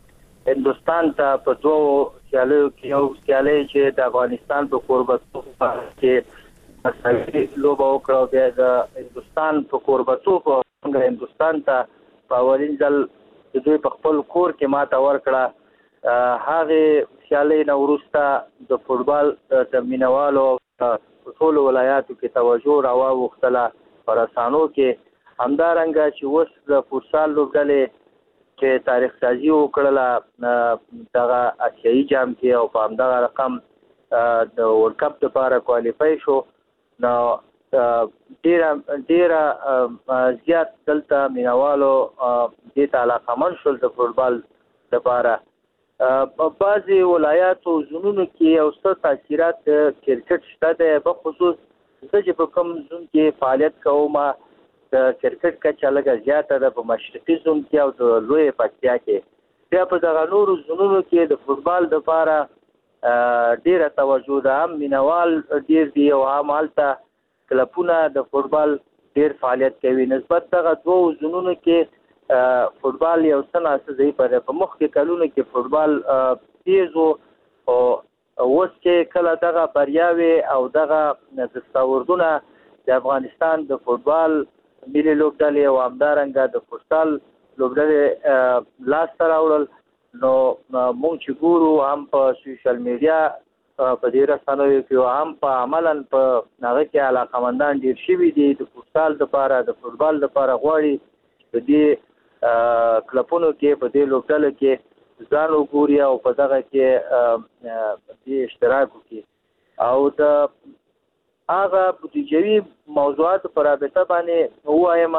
هندستان ته په دوه سیالیو کې یو سیالي چې د افغانستان په کوربتوب کې مساوي لوبه وکړه، بیا د هندستان په کوربتوب څنګه هندستان ته په اولین ځل د دوی په خپل کور کې ماته ورکړه. هغه سیالي نه وروسته د فوټبال د مینوالو په ټولو ولایاتو کې توجه راواوښتله په رسانو کې. همدارنګه چې اوس د فوټسال لوبډلې چې تاریخ سازي وکړله دغه اسیایي جام کې او په همدغه رقم د ورلډ کپ لپاره کوالیفای شو، نو ډېره ډېره زیات دلته مینوالو دې ته علاقمند شول د فوټبال لپاره. په بعضې ولایاتو زونونو کې یو څه تاثیرات کرکټ شته دی، بخصوص زه چې په کوم زون کې فعالیت کوم د کرکټ کچه لږه زیاته ده په مشرقي زون کې او د لوی پکتیا کې. بیا په دغه نورو زونونو کې د فوټبال دپاره ډېره توجه ده، هم مینوال ډېر دي او هم هلته کلبونه د فوټبال ډېر فعالیت کوي. نسبت دغه دوو زونونو کې فوټبال یو څه ناڅه ضعیفه ده. په مخکې کلونو کې فوټبال تیز و او اوس چې کله دغه بریاوې او دغه دستاوردونه د افغانستان د فوټبال ملي لوبډلې او همدارنګه د فوټسال لوبډلې لاسته راوړل، نو موږ چې ګورو هم په سوشل میډیا په دې رسنیو کې هم په عملاً په هغه کې علاقمندان ډېر شوي دي د فوټسال دپاره د فوټبال دپاره غواړي په دې کلبونو کې په دې لوبډلو کې ځان وګوري او په دغه کې دې اشتراک وکړي. او د هغه بودیجوي موضوعاتو په رابطه باندې ووایم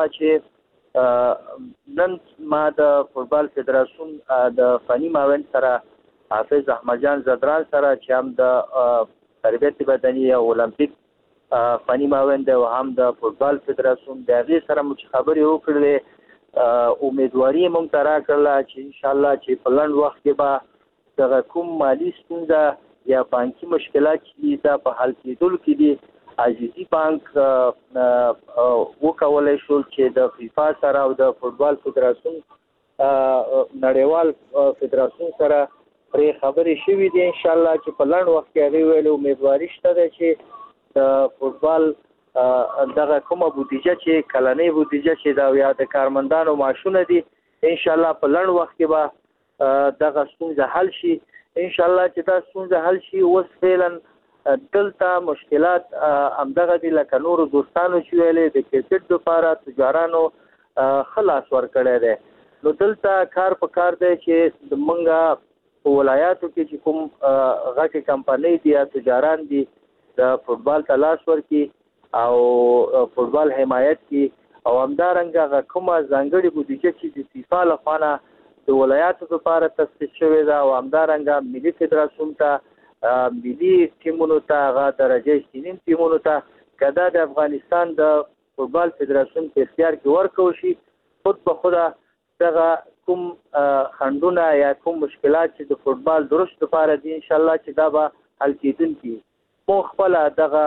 چې نن ما د فوټبال فدراسیون د فني معاون سره حافظ احمد جان زدران سره چې هم د تربیت بدني او اولمپیک فني معاون دی او هم د فوټبال فدراسیون د هغې سره مو چې خبرې وکړلې، امیدواري یې موږ ته راکړله چې انشاءالله چې په لنډ وخت کې به دغه کوم مالي ستونزه یا بانکي مشکلات چې دا په حل کېدلو کې دي، عزیزي بانک وکولی شول چې د فیفا سره او د فوټبال فدراسیون نړیوال فدراسیون سره پرې خبرې شوي دي. انشاءالله چې په لنډ وخت کې هغې ویلې امیدواري شته ده چې د فوټبال دغه کومه بودیجه چې کلنۍ بودیجه چې دا یا د کارمندانو معاشونه دي، انشاءالله په لنډ وخت کې به دغه ستونزه حل شي. انشاءالله چې دا ستونزه حل شي. اوس فعلا دلته مشکلات همدغه دي لکه نورو دوستانو چې ویلې د کرکټ دپاره تجارانو ښه لاس ورکړی دی، نو دلته کار په کار دی چې زمونږ په ولایاتو کې چې کوم غټې کمپنۍ دي یا تجاران دي د فوټبال ته لاس ورکړي او فوټبال حمایت کړي او همدارنګه هغه کومه ځانګړې بودیجه چې د فیفا لخوا نه د ولایاتو لپاره تخصیص شوې ده او همدارنګه ملي فدراسیون ته ملي ټیمونو ته هغه درجه سینیم ټیمونو ته که دا د افغانستان د فوټبال فدراسیون په اختیار کې ورکړل شي، خود به خوده دغه کوم خنډونه یا کوم مشکلات چې د فوټبال درست لپاره دي انشاءالله چې دا به حل کېدونکي. مونږ خپله دغه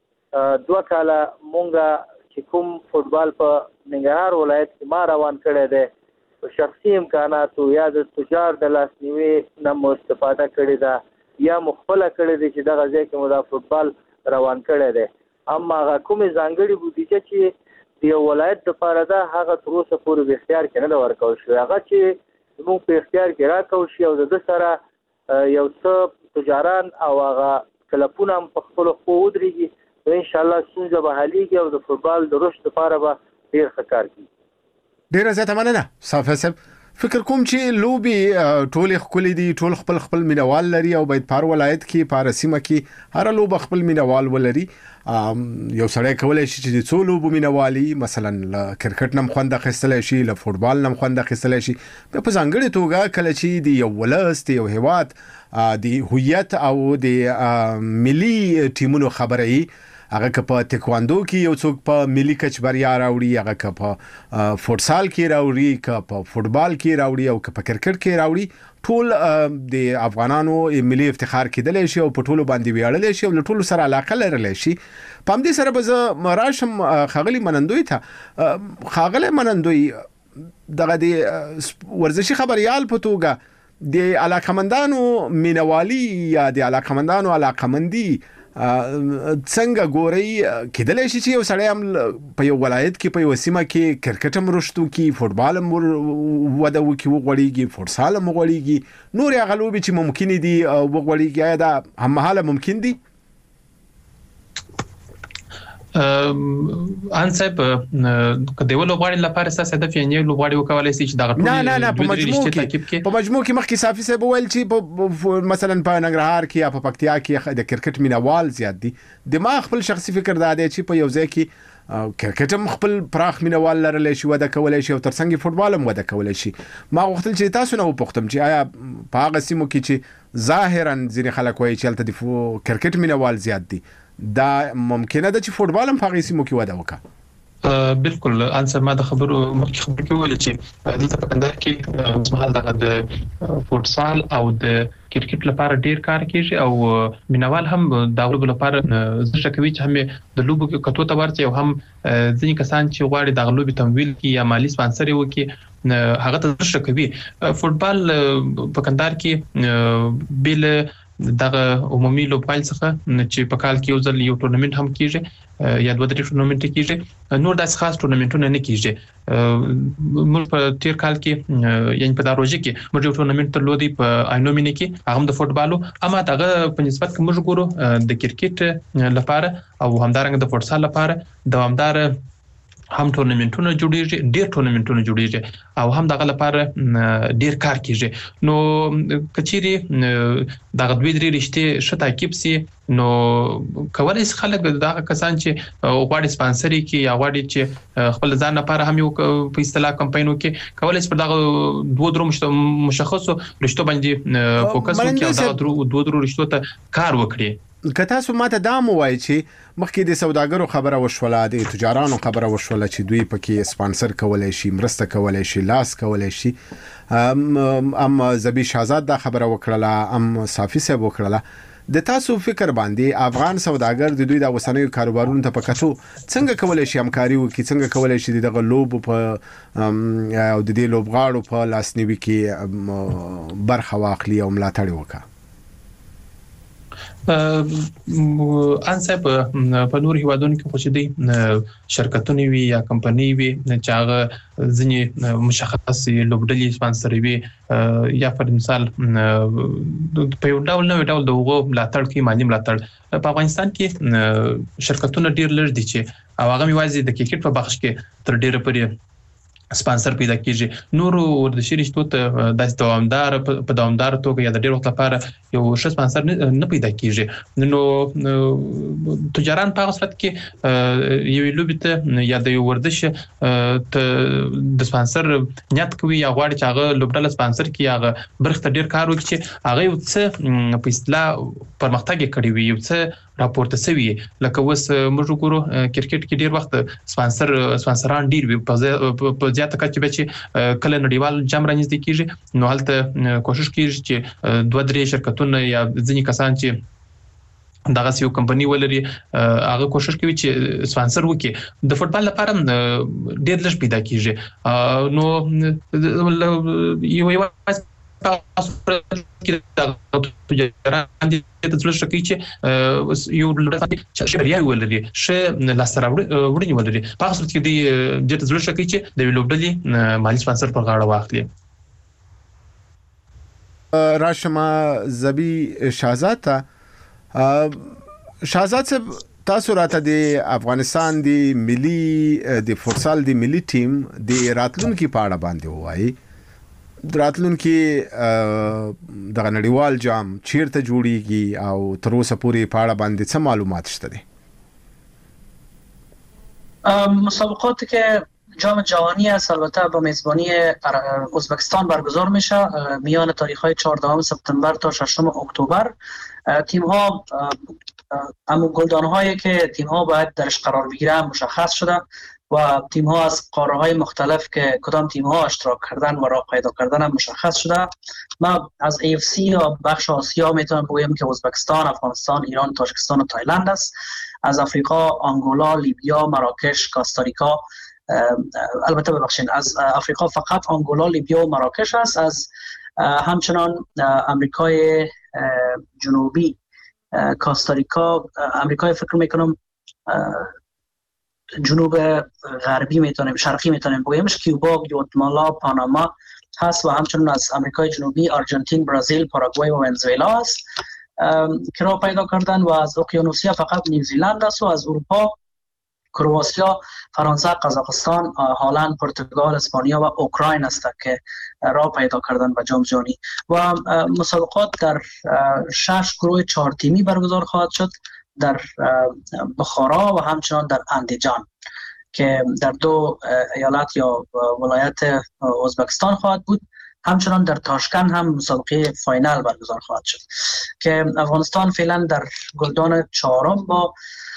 دوه کاله مونږ چې کوم فوټبال په ننګرهار ولایت کې ما روان کړی دی، په شخصي امکاناتو یا د تجار د لاسنیوي نه مو استفاده کړې ده یا مخفله کړی دی چې دغه ځای کې مو دا فوټبال روان کړی دی. اما هغه کومې ځانګړې بودیجه چې د یو ولایت دپاره ده هغه تر اوسه پورې په اختیار کې نه ده ورکول شوې. هغه چې زموږ په اختیار کې راکول شي او د ده سره یو څه تجاران او هغه کلبونه هم په خپلو خپو ودرېږي، نو انشاءالله ستونزه به حلېږي او د فوټبال د رشد لپاره به ډېر ښه کار کوي. ډېره زیاته مننه صافی صاحب. فکر کوم چې لوبي ټول خپل دي، ټول خپل خپل مینوال لري او باید پر ولایت کې پر سیمه کې هر لوب خپل مینوال ولري. یو سړی کولای شي چې د څو لوبو مینوالي مثلا کرکټ نم خوند اخیستلی شي، له فوټبال نم خوند اخیستلی شي، په ځانګړې توګه کله چې د یو ولس د یو هیواد د هویت او د ملي ټیمونو خبره ای هغه که په تکواندو کې یو څوک په ملي کچ بریا راوړي، هغه که په فوټسال کې راوړي، که په فوټبال کې راوړي او که په کرکټ کې راوړي، ټول د افغانانو ملي افتخار کېدلی شي او په ټولو باندې ویاړلی شي او له ټولو سره علاقه لرلی شي. په همدې سره به زه راشم ښاغلي منندوی ته. ښاغلی منندوی، دغه د ورزشي خبریال په توګه د علاقمندانو مینوالي یا د علاقمندانو علاقمندي څنګه ګوري کېدلای شي چې یو سړی هم په یو ولایت کې په یو سیمه کې کرکټ هم رښتو کې فوټبال هم وده وکي وغوړيږي فوټسال هم وغوړيږي نور هغه لوبې چې ممکن دي وغوړيږي آیا دا هم مهاله ممکن دي؟ ان صاحب کله لوبغاړي لپاره اساس هدف یې نه لوبغاړي وکولای شي چې دا غټ نه نه نه په مجموع کې په مجموع کې مخکې صافي صاحب ویل چې مثلا په ننګرهار کې یا په پکتیا کې د کرکټ مینوال زیات دي دماغ خپل شخصي فکر دا دی چې په یو ځای کې کرکټ هم خپل پراخ مینوال لرلی شي وده کولای شي او ترڅنګ فوټبال هم وده کولای شي ما غوښتل چې تاسو نه وپوښتم چې آیا په هغه سیمو کې چې ظاهرا ځینې خلک وایي چې هلته د کرکټ مینوال زیات دي دا ممکنه ده چې فوټبال هم په سیمو کې وده وکړي؟ بالکل انسر ما د خبرو مخکې خبرې کولې چې دلته په کندهار کې مهال دغه د فوټسال او د کرکټ لپاره ډیر کار کیږي او مینوال هم د لوبو لپاره زړه کوي چې هم د لوبو کې کتو ته ورته او هم ځینې کسان چې غواړي د لوبو تمویل کوي یا مالی سپانسر وکړي هغه ته زړه کوي. فوټبال په کندهار کې بل دغه عمومي لوبغاړي څخه چې په کال کې یو ځل یو ټورنمنت هم کیږي یا دوه درې ټورنمنت کیږي نور داس خاص ټورنمنټونه نه کیږي. موږ په تیر کال کې یعنی په دروژه کې موږ یو ټورنمنت ترلودي په آینومینه کې هغه د فوټبالو اما دغه په نسبت کې موږ ګورو د کرکټ لپاره او همدارنګه د فوټسال لپاره دوامدار هم ټورنمنټونه جوړیږي ډېر ټورنمنټونه جوړیږي او هم دغه لپاره ډېر کار کیږي. نو کچيري دغه دوی درې رښتې شته تعقیب سي نو کولای شي خلک دغه کسان چې غواړي سپانسري کې یا غواړي چې خپل ځان لپاره هم یو په اصطلاح کمپاینو کې کولای شي پر دغه دوه درو مشخصو رښتو باندې فوکس وکړي او دغه دوه درو رښتو ته کار وکړي. که تاسو ماته دا مو وایي چې مخکې د سوداګرو خبره وشوله د تجارانو خبره وشوله چې دوی پکې سپانسر کولای شي مرسته کولای شي لاس کولای شي ام زبی شهزاد دا خبره وکړه ام صافي صاحب وکړه د تاسو فکر باندې افغان سوداګر د دوی د وسنیو کاروبارونو ته پکاتو څنګه کولای شي همکاري وکړي څنګه کولای شي دغه لوب په او د دې لوبغاړو په لاسنیوي کې برخه واخلي او ملاتړ وکړي؟ ان صاحب په نور هیوادونو کې خو چې دي شرکتونه وي یا کمپنۍ وي چې هغه ځینې مشخص لوبډلې سپانسروي یا پر مثال په یو ډول نو ډول د هغو ملاتړ کوي مالي ملاتړ په افغانستان کې شرکتونه ډیر لږ دي چې او هغه میوازي د کرکټ په بخش کې تر ډیره پورې سپانسر پیدا کیږي. نور ورزشي رشتو ته د دوامدار په دوامدار توګه یا د ډیر وخت لپاره یو ښه سپانسر نه پیدا کیږي. نو تجاران په صورت کې یو لوبي ته یا د یو ورزش ته د سپانسر نیت کوي یا غواړي چې هغه لوبډله سپانسر کړي هغه برخه ډیر کار وکړي چې هغه یو څه په اصطلاح پرمختګ کړي وي یو څه راپورته سوي لکه وس موږ ګورو کرکټ کې ډیر وخت سپانسر سپانسران ډیر وي په زیاته کچه به چې کله نړیوال جام رانیزدي کیږي نو هلته کوشش کیږي چې دوه درې شرکتونه یا ځینې کسان چې دغه یو کمپنی ولري هغه کوشش کوي چې سپانسر وکړي. د فوټبال لپاره ډیر لږ پیدا کیږي نو یو یو تاسو کې تجاران دي د څلور شکی چې یو لږه شریعه ولري ش لاسره وړي ولري په اصل کې د د څلور شکی چې د لوبډلې مالی سپانسر پر غاړه واخلي. راشما زبی شهزاد شهزاد صاحب تاسو راته د افغانستان د ملي د فوټسال د ملي ټیم د راتلونکو په اړه باندې وایي راتلونکو د نړیوال جام چیرته جوړیږي او تر اوسه پورې په اړه باندې څه معلومات شته دي؟ مسابقاتی که جام جهانی است البته با میزبانی ازبکستان برگزار میشه میان تاریخ‌های چهاردهم سپتامبر تا ششم اکتبر. تیم‌ها اما گلدان‌هایی که تیم‌ها باید درش قرار بگیرن مشخص شده و تیم‌ها از قاره‌های مختلف که کدام تیم‌ها اشتراک کردن و راه پیدا کردن هم مشخص شده. ما از ای اف سی یا بخش آسیا میتونم بگویم که ازبکستان، افغانستان، ایران، تاجیکستان و تایلند است. از آفریقا آنگولا، لیبیا، مراکش، کاستاریکا، البته ببخشید از آفریقا فقط آنگولا، لیبیا و مراکش است. از همچنان امریکای جنوبی، کاستاریکا، امریکای فکر میکنم جنوب غربی میتونیم، شرقی میتونیم بگویمش، کیوبا، گواتمالا، پاناما هست و همچنان از امریکای جنوبی آرژانتین، برزیل، پاراگوئه و ونزوئلا است که راه پیدا کردن و از اقیانوسیا فقط نیوزیلند است و از اروپا کرواتیا، فرانسه، قزاقستان، هلند، پرتغال، اسپانیا و اوکراین است که راه پیدا کردن به جام جهانی و مسابقات در شش گروه چهار تیمی برگزار خواهد شد در بخارا و همچنان در اندیجان که در دو ایالت یا ولایت ازبکستان خواهد بود. همچنان در تاشکند هم مسابقه فاینال برگزار خواهد شد که افغانستان فعلا در گلدان چهارم با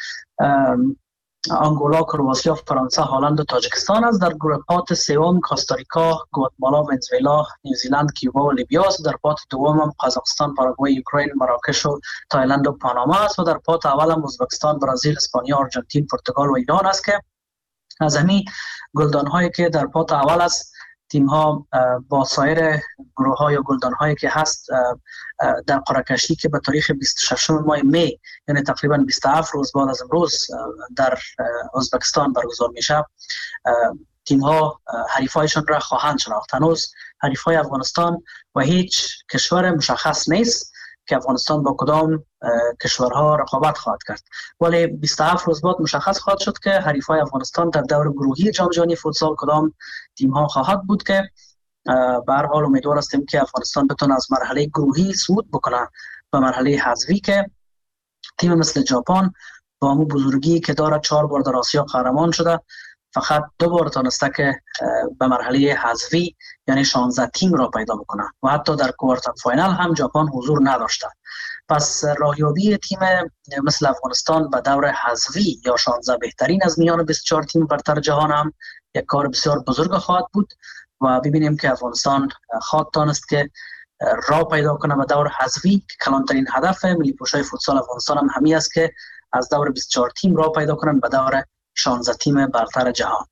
آنگولا، کرواتیا، فرانسه، هلند و تاجیکستان است. در گروه پات سوم کاستاریکا، گواتمالا، ونزوئلا، نیوزیلند، کیوبا و لیبیا است. در پات دوم هم قزاقستان، پاراگوئه، اوکراین، مراکش و تایلند و پاناما است و در پات اول هم ازبکستان، برزیل، اسپانیا، آرژانتین، پرتغال و ایران است که از همین گلدان هایی که در پات اول است تیم ها با سایر گروه ها یا گلدان هایی که هست در قرعه کشی که به تاریخ بیست و ششم ماه می یعنی تقریبا بیست و هفت روز بعد از امروز در ازبکستان برگزار میشه، تیم ها حریفایشان را خواهند شناخت. هنوز حریفای افغانستان و هیچ کشور مشخص نیست که افغانستان با کدام کشورها رقابت خواهد کرد، ولی بیست و هفت روز بعد مشخص خواهد شد که حریفای افغانستان در دور گروهی جام جهانی فوتسال کدام تیم ها خواهد بود که به هر حال امیدوار هستیم که افغانستان بتونه از مرحله گروهی صعود بکنه به مرحله حذفی که تیم مثل ژاپن با همون بزرگی که داره چهار بار در آسیا قهرمان شده فقط دو بار تونسته که به مرحله حذفی یعنی شانزده تیم را پیدا بکنه و حتی در کوارتر فاینال هم ژاپن حضور نداشته. پس راهیابی تیم مثل افغانستان به دور حذفی یا شانزده بهترین از میان بیست و چهار تیم برتر جهان هم یک کار بسیار بزرگ خواهد بود و ببینیم که افغانستان خواهد تانست که راه پیدا کنه به دور حذفی که کلانترین هدف ملی پوشای فوتسال افغانستان هم همین است که از دور بیست و چهار تیم راه پیدا کنن به دور شانزده تیم برتر جهان.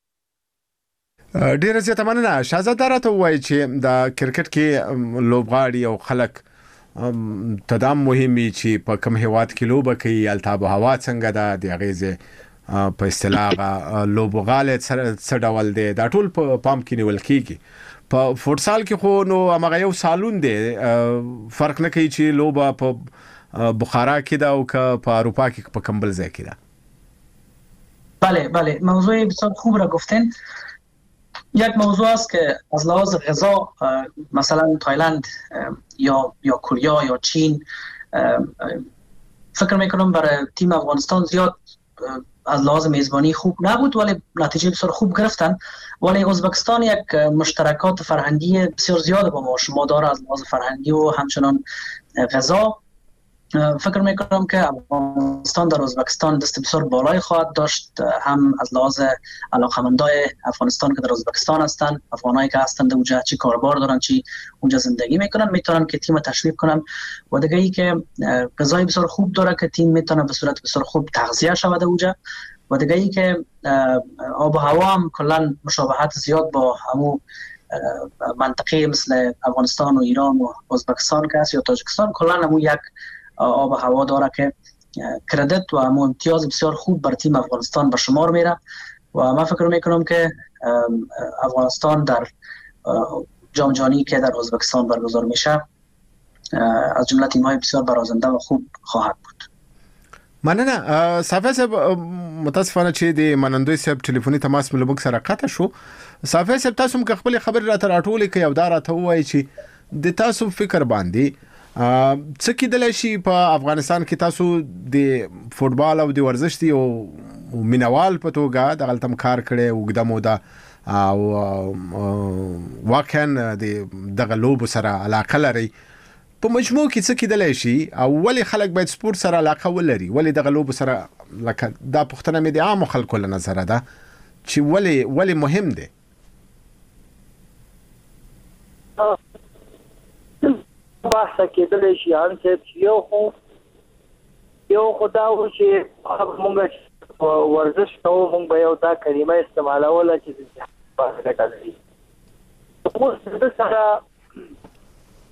ډیره زیاته مننه. شهزاده راته وایي چې د کرکټ کې لوبغاړي او خلک تدام مهمي چې په کوم هیواد کې لوبه کوي، التاب هوا څنګه ده، د اغیزه په اصطلاح لوبغاله څه ډول دی، دا ټول په پام کې نیول کیږي. په فوتسال کې خو نو هغه یو سالون دی، فرق نه کوي چې لوبه په بخارا کې ده او که په اروپا کې په کمبل ځای کې ده. بله بله موضوع بسیار خوب را گفتین. یک موضوع است که از لحاظ غذا مثلا تایلند یا یا کره یا چین فکر میکنم برای تیم افغانستان زیاد از لحاظ میزبانی خوب نبود ولی نتیجه بسیار خوب گرفتن. ولی ازبکستان یک مشترکات فرهنگی بسیار زیاد با ما شما داره از لحاظ فرهنگی و همچنان غذا. فکر میکنم که افغانستان در ازبکستان دست بسیار بالای خواهد داشت، هم از لحاظ علاقمندای افغانستان که در ازبکستان هستند، افغانایی که هستند اونجا چی کاربار دارن چی اونجا زندگی میکنن میتونن که تیم تشویق کنن و دیگه ای که غذای بسیار خوب داره که تیم میتونه به صورت بسیار خوب تغذیه شود اونجا و دیگه ای که آب و هوا هم کلا مشابهت زیاد با همو منطقه مثل افغانستان و ایران و ازبکستان که هست یا تاجیکستان کلا همو یک آب و هوا داره که کردیت و همون امتیاز بسیار خوب بر تیم افغانستان به شمار میره و من فکر میکنم که افغانستان در جام جهانی که در ازبکستان برگزار میشه از جمله تیم‌های بسیار برازنده و خوب خواهد بود. مننه. صافی صاحب متاسفانه چې د منندوی صاحب ټلیفوني تماس مله موږ سره قطع شو. صافی صاحب تاسو موږ خپل خبر را تر اټولې کې یو دار ته وایي چې د تاسو فکر باندې څه کېدلی شي په افغانستان کې تاسو د فوټبال او د ورزش دی او مینوال په توګه دغلته هم کار کړی اوږده موده او واقعا د دغه لوبو سره علاقه لرئ. په مجموع کې څه کېدلی شي او ولې خلک باید سپورت سره علاقه ولري، ولې دغه لوبو سره لکه دا پوښتنه مې د عامو خلکو له نظره ده چې ولې ولې مهم دی؟ بحث کېدلی شي ان صاحب یو خو یو خو دا و چې موږ ورزش کوو موږ به یو دا کلمه استعمالوله چې اوس د سره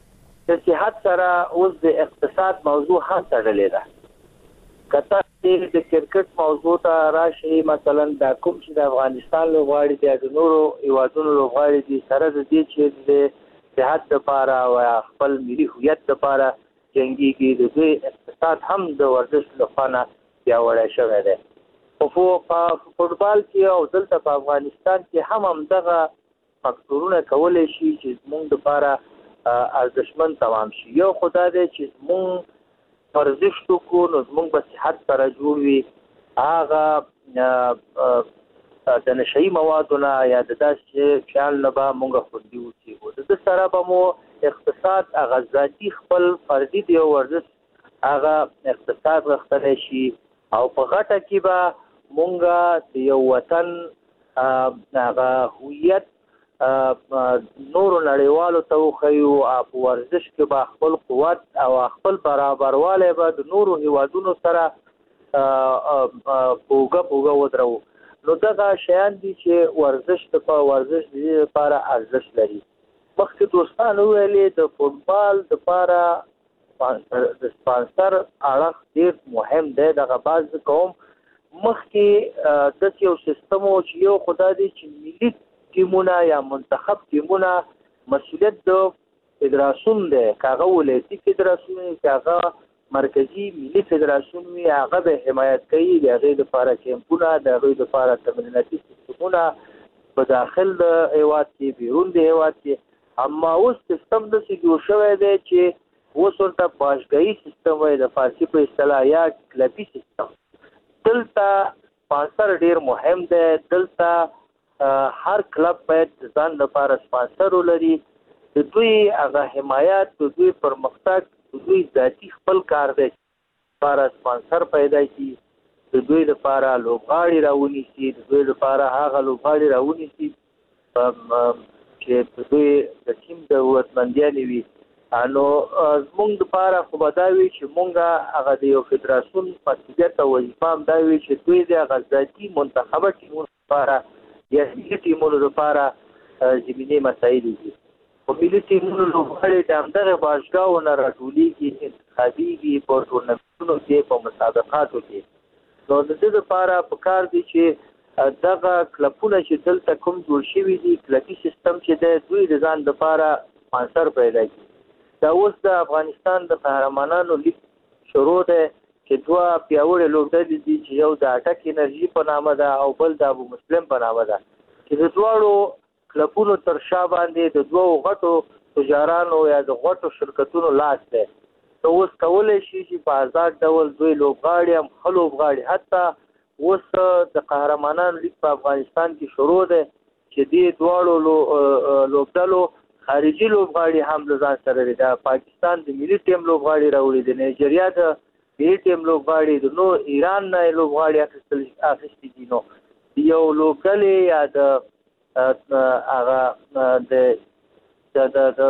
د صحت سره اوس د اقتصاد موضوع هم تړلې ده. کته چې د کرکټ موضوع ته راشي، مثلا د کوم چې د افغانستان لوبغاړي دي د نورو هیوادونو لوبغاړي دي سره د دې چې د صحت لپاره او خپل ملي هویت لپاره جنګيږي، د دوی اقتصاد هم د ورزش لپاره پیاوړی شوی دی. په فوټبال کې او دلته په افغانستان کې هم همدغه فاکتورونه کولی شي چې زموږ لپاره ارزښتمن تمام شي. یو خدای دی چې زموږ ورزش وکړو نو زموږ به صحت سره جوړ وي، هغه د نشهیي موادو نه یا د داسې شیانو نه به موږ خوندي اوسېږو. د ده سره به مو اقتصاد هغه ذاتي خپل فردي د یو ورزش هغه اقتصاد غښتلی شي او په غټه کې به موږ د یو وطن هغه هویت نورو نړیوالو ته وښیو او په ورزش کې به خپل قوت او خپل برابروالی به د نورو هیوادونو سره پوګه پوګه ودرو. نو دغه شیان دي چې ورزش د ورزش د دې لپاره ارزښت لري. مخکې دوستانو ویلې د فوټبال دپاره د سپانسر اړخ ډېر مهم دی. دغه باز کوم مخکې داسې یو سیستم و چې یو خو دا دی چې ملي ټیمونه یا منتخب ټیمونه مسؤلیت د فدراسیون دی، که هغه ولایتي فدراسیون وي که هغه مرکزي ملي فدراسیون وي، هغه به حمایت کوي د هغې لپاره کیمپونه، د هغوی لپاره تمریناتي سیستمونه په داخل د هیواد کې بیرون د هیواد کې. اما اوس سیستم داسې جوړ شوی دی چې اوس ورته باشګاهي سیستم وایي د فارسي په اصطلاح یا کلبي سیستم. دلته سپانسر ډېر مهم دی. دلته هر کلب باید د ځان لپاره سپانسر ولري. د دوی هغه حمایت، د دوی پرمختګ، د دوی ذاتي خپل کار دی لپاره سپانسر پیدا کړي، د دوی لپاره لوبغاړي راونیسي، د دوی لپاره هغه لوبغاړي راونیسي چې د دوی د ټیم د قوتمندیانې وي. نو زموږ دپاره خو به دا وي چې مونږ هغه د یو فدراسیون مسؤلیت او وظیفه هم دا وي چې دوی د هغه ذاتي منتخبه ټیمونو لپاره یا ملي ټیمونو لپاره زمینې مسایل دي. خو ملي ټیمونو لوبغاړي د همدغه باشګاهو نه راټولېږي، انتخابېږي په ټورنمنټونو کې، په مسابقاتو کې. نو د دې لپاره پکار دي چې دغه کلبونه چې دلته کوم جوړ شوي دي، کلبي سیستم چې دی، دوی د ځان لپاره سپانسر پیدا کړي. دا اوس د افغانستان د قهرمانانو لیګ شروع دی چې دوه پیاوړې لوبډلې دي چې یو د اټک انرژي په نامه ده او بل د ابو مسلم په نامه ده، چې د دواړو کلبونو تر شا باندې د دوو غټو تجارانو یا د غټو شرکتونو لاس دی. نو اوس کولی شي چې په آزاد ډول دوی لوبغاړي هم ښه لوبغاړي، حتی اوس د قهرمانانو لیګ په افغانستان کې شروع دی چې دې دواړو لوبډلو خارجي لوبغاړي هم د ځان سره لري. د پاکستان د ملي ټیم لوبغاړي راوړي، د نایجریا د ملي ټیم لوبغاړي، د نو ایران نه لوبغاړي اخیستل اخیستي دي. نو یو لوبډلې یا د هغه د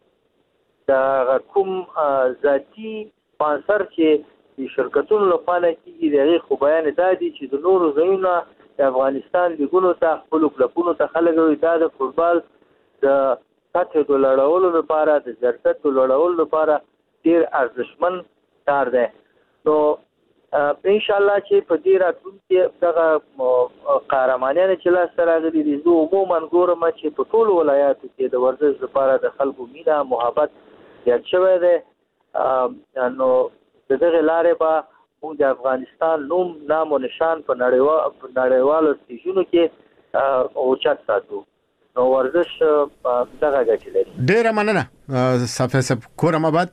د کوم ذاتي سپانسر چې د شرکتونو لپاره کېږي د هغې خو بیان دا دی چې د نورو ځایونه د افغانستان لیګونو ته خپلو کلبونو ته خلک وایي دا د فوټبال د سطحې د لوړولو لپاره، د ظرفیت د لوړولو لپاره ډېر ارزښتمن کار دی. نو انشاءالله چې په دې راتلونکي دغه قهرمانیان چې لاسته راغلي دي، زه عموما ګورم چې په ټولو ولایاتو کې د ورزش لپاره د خلکو مینه محبت زیات شوی دی. نو د دغې لارې به موږ د افغانستان نوم، نام و نشان په نړیوالو سټیجونو کې اوچت ساتو. نو ورزش دغه ګټې لري. ډېره مننه صافی صاحب، کورم آباد.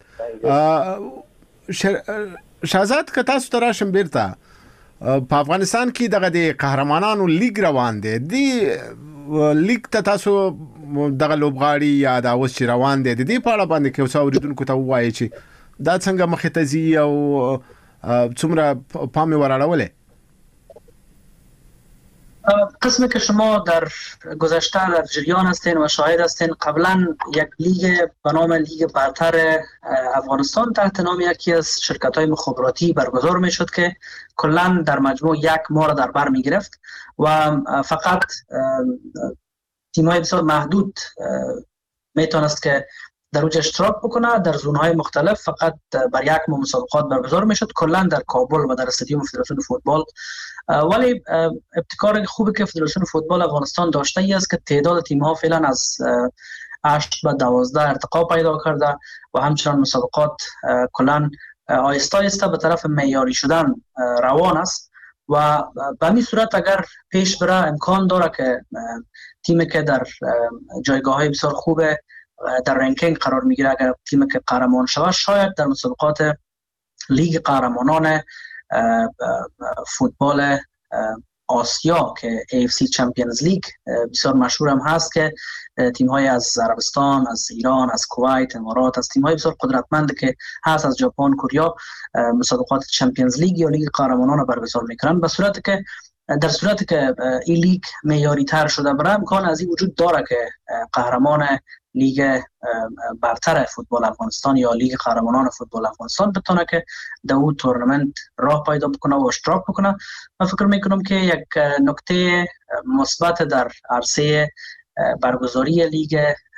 شهزاد که تاسو ته راشم بیرته په افغانستان کې دغه د قهرمانانو لیګ روان دی، دې لیګ ته تاسو دغه لوبغاړي یا دا اوس چې روان دی د دې په اړه باندې که څه اورېدونکو ته ووایي چې دا څنګه مخې ته ځي او څومره پام یې ور اړولی؟ قسمی که شما در گذشته در جریان هستین و شاهد هستین، قبلا یک لیگ به نام لیگ برتر افغانستان تحت نام یکی از شرکت‌های مخابراتی برگزار می‌شد که کلاً در مجموع یک ماه را در بر می‌گرفت و فقط تیم‌های بسیار محدود میتونست که در اوج اشتراک بکنه. در زونهای مختلف فقط بر یک ماه مسابقات برگزار میشد، کلا در کابل و در استادیوم فدراسیون فوتبال. ولی ابتکار خوبی که فدراسیون فوتبال افغانستان داشته ای است که تعداد تیم‌ها فعلا از هشت به دوازده ارتقا پیدا کرده و همچنان مسابقات کلا آهسته آهسته به طرف معیاری شدن روان است و به این صورت اگر پیش بره امکان داره که تیمی که در جایگاه‌های بسیار خوب در رنکینگ قرار میگیره، اگر تیمی که قهرمان شود، شاید در مسابقات لیگ قهرمانان فوتبال آسیا که ای اف سی چمپیونز لیگ بسیار مشهور هم هست که تیم‌های از عربستان، از ایران، از کویت، امارات، از تیم‌های بسیار قدرتمند که هست از ژاپن، کره، مسابقات چمپیونز لیگ یا لیگ قهرمانان را برگزار میکنن. به صورتی که در صورتی که این لیگ معیاری تر شده بره، امکان از این وجود داره که قهرمان لیگ برتر فوتبال افغانستان یا لیگ قهرمانان فوتبال افغانستان بتونه که در اون تورنمنت راه پیدا بکنه و اشتراک بکنه. من فکر میکنم که یک نکته مثبت در عرصه برگزاری لیگ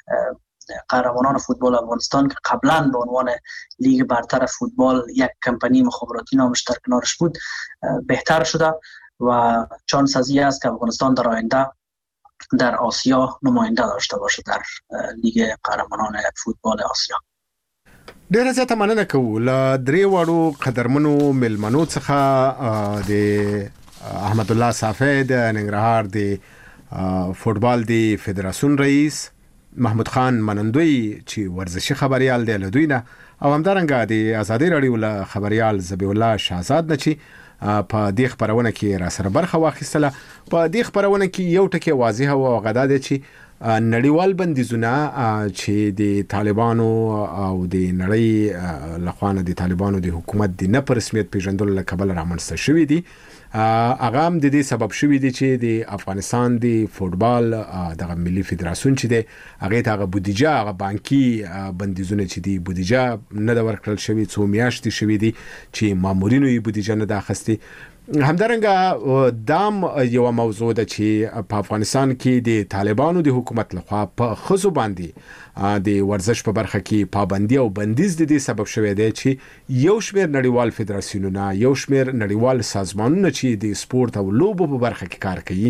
قهرمانان فوتبال افغانستان که قبلا به عنوان لیگ برتر فوتبال یک کمپانی مخابراتی نامش در کنارش بود بهتر شده و چانس از این است که افغانستان در آینده در آسیا نماینده داشته باشه در لیگ قهرمانان فوتبال آسیا. ډیره زیاته مننه کوو له درې وړو قدرمنو ملمنو څخه د احمد الله صافی د ننګرهار د فوټبال د فدراسیون رئیس، محمود خان منندوی چې ورزشي خبريال دی له دوی نه، او همدارنګه د ازادي رادیو له خبريال ذبیح الله شهزاد نه چې په دې خبرونه کې را سره برخه واخیستله. په دې خبرونه کې یو ټکی واضح او غدا دی چې نړیوال بندیزونه چې د طالبانو او د نړۍ لخوانه د طالبانو د حکومت د نه پر رسمیت پیژندلو له کبل رامنځته شوې دي، هغه هم د دې سبب شوې دي چې د افغانستان د فوټبال دغه ملي فدراسیون چې دی هغه ته هغه بودیجه، هغه بانکي بندیزونه چې دی بودیجه نه د ورکړل شوی، څو میاشتې شوې دي چې مامورینو یې بودیجه نه د اخستې. همدارنګه دام یو موضوع ده چې په افغانستان کې د طالبانو د حکومت لخوا په خزو باندې د ورزش په برخه کې پابندي او بندیز د دې سبب شوی دی چې یو شمېر نړیوال فدراسیونونه، یو شمېر نړیوال سازمانونه چې د سپورت او لوبو په برخه کې کار کوي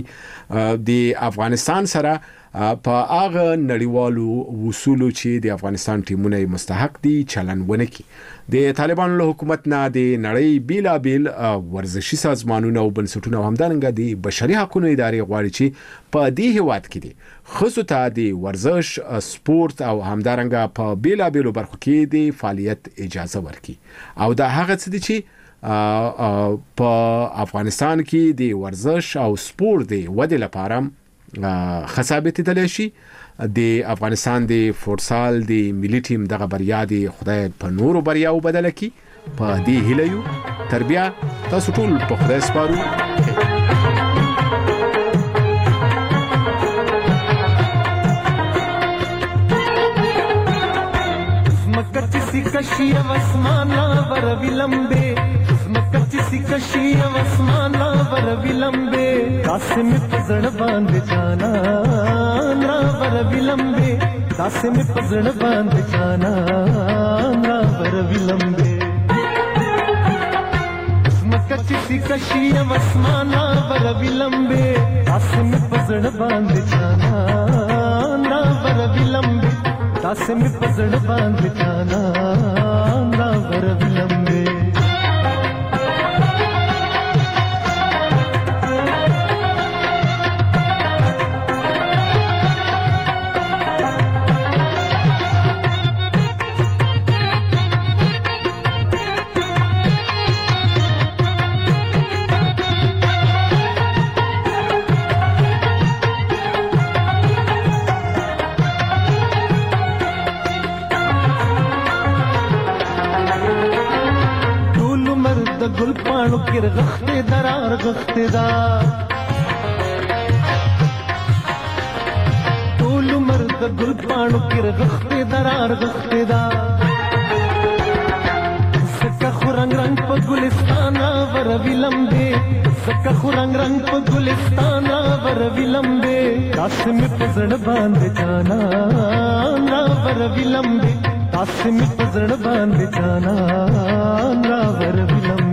د افغانستان سره په هغه نړیوالو اصولو چې د افغانستان ټیمونه مستحق دي چلن ونه کړي. د طالبانو له حکومت نه د نړۍ بیلابیل ورزشي سازمانونه او بنسټونه او همدارنګه د بشري حقوقو ادارې غواړي چې په دې هیواد کې دي خصوصا ته د ورزش، سپورت او همدارنګه په بیلابیلو برخو کې د فعالیت اجازه ورکړي. او دا هغه څه دي چې په افغانستان کې د ورزش او سپورت د ودې لپاره خصابت دلی شي. د افغانستان د فوتسال د ملي ټیم دغه بریا دی خدای په نورو بریاو بدل کی. په دې هیله یو تربیه تاسو ټول په خدای سپارو. مکچ سی کشی اسمانه ور ویلمبه، مکچ سی کشی اسمانه ور ویلمبه، قاسم پزړ باندې جانا نا ور ویلمبه، قاسم پزړ باندې جانا نا ور ویلمبه، مکچ سی کشی اسمانه ور ویلمبه، قاسم پزړ باندې جانا نا ور ویلمبه، قاسم پزړ باندې جانا نا ور ویلمبه. گل پانو کر غختے درار غختے دا طول مرد گل پانو کر غختے درار غختے دا سکا خورنگ رنگ پا گلستانا ور वर विलम्बे सका खुरंग रंग प गुलिस्तान वर विलम्बे कास में पजड़ बांध जाना वर विलम्बे कास में पजड़ बांध जाना वर विलम्बे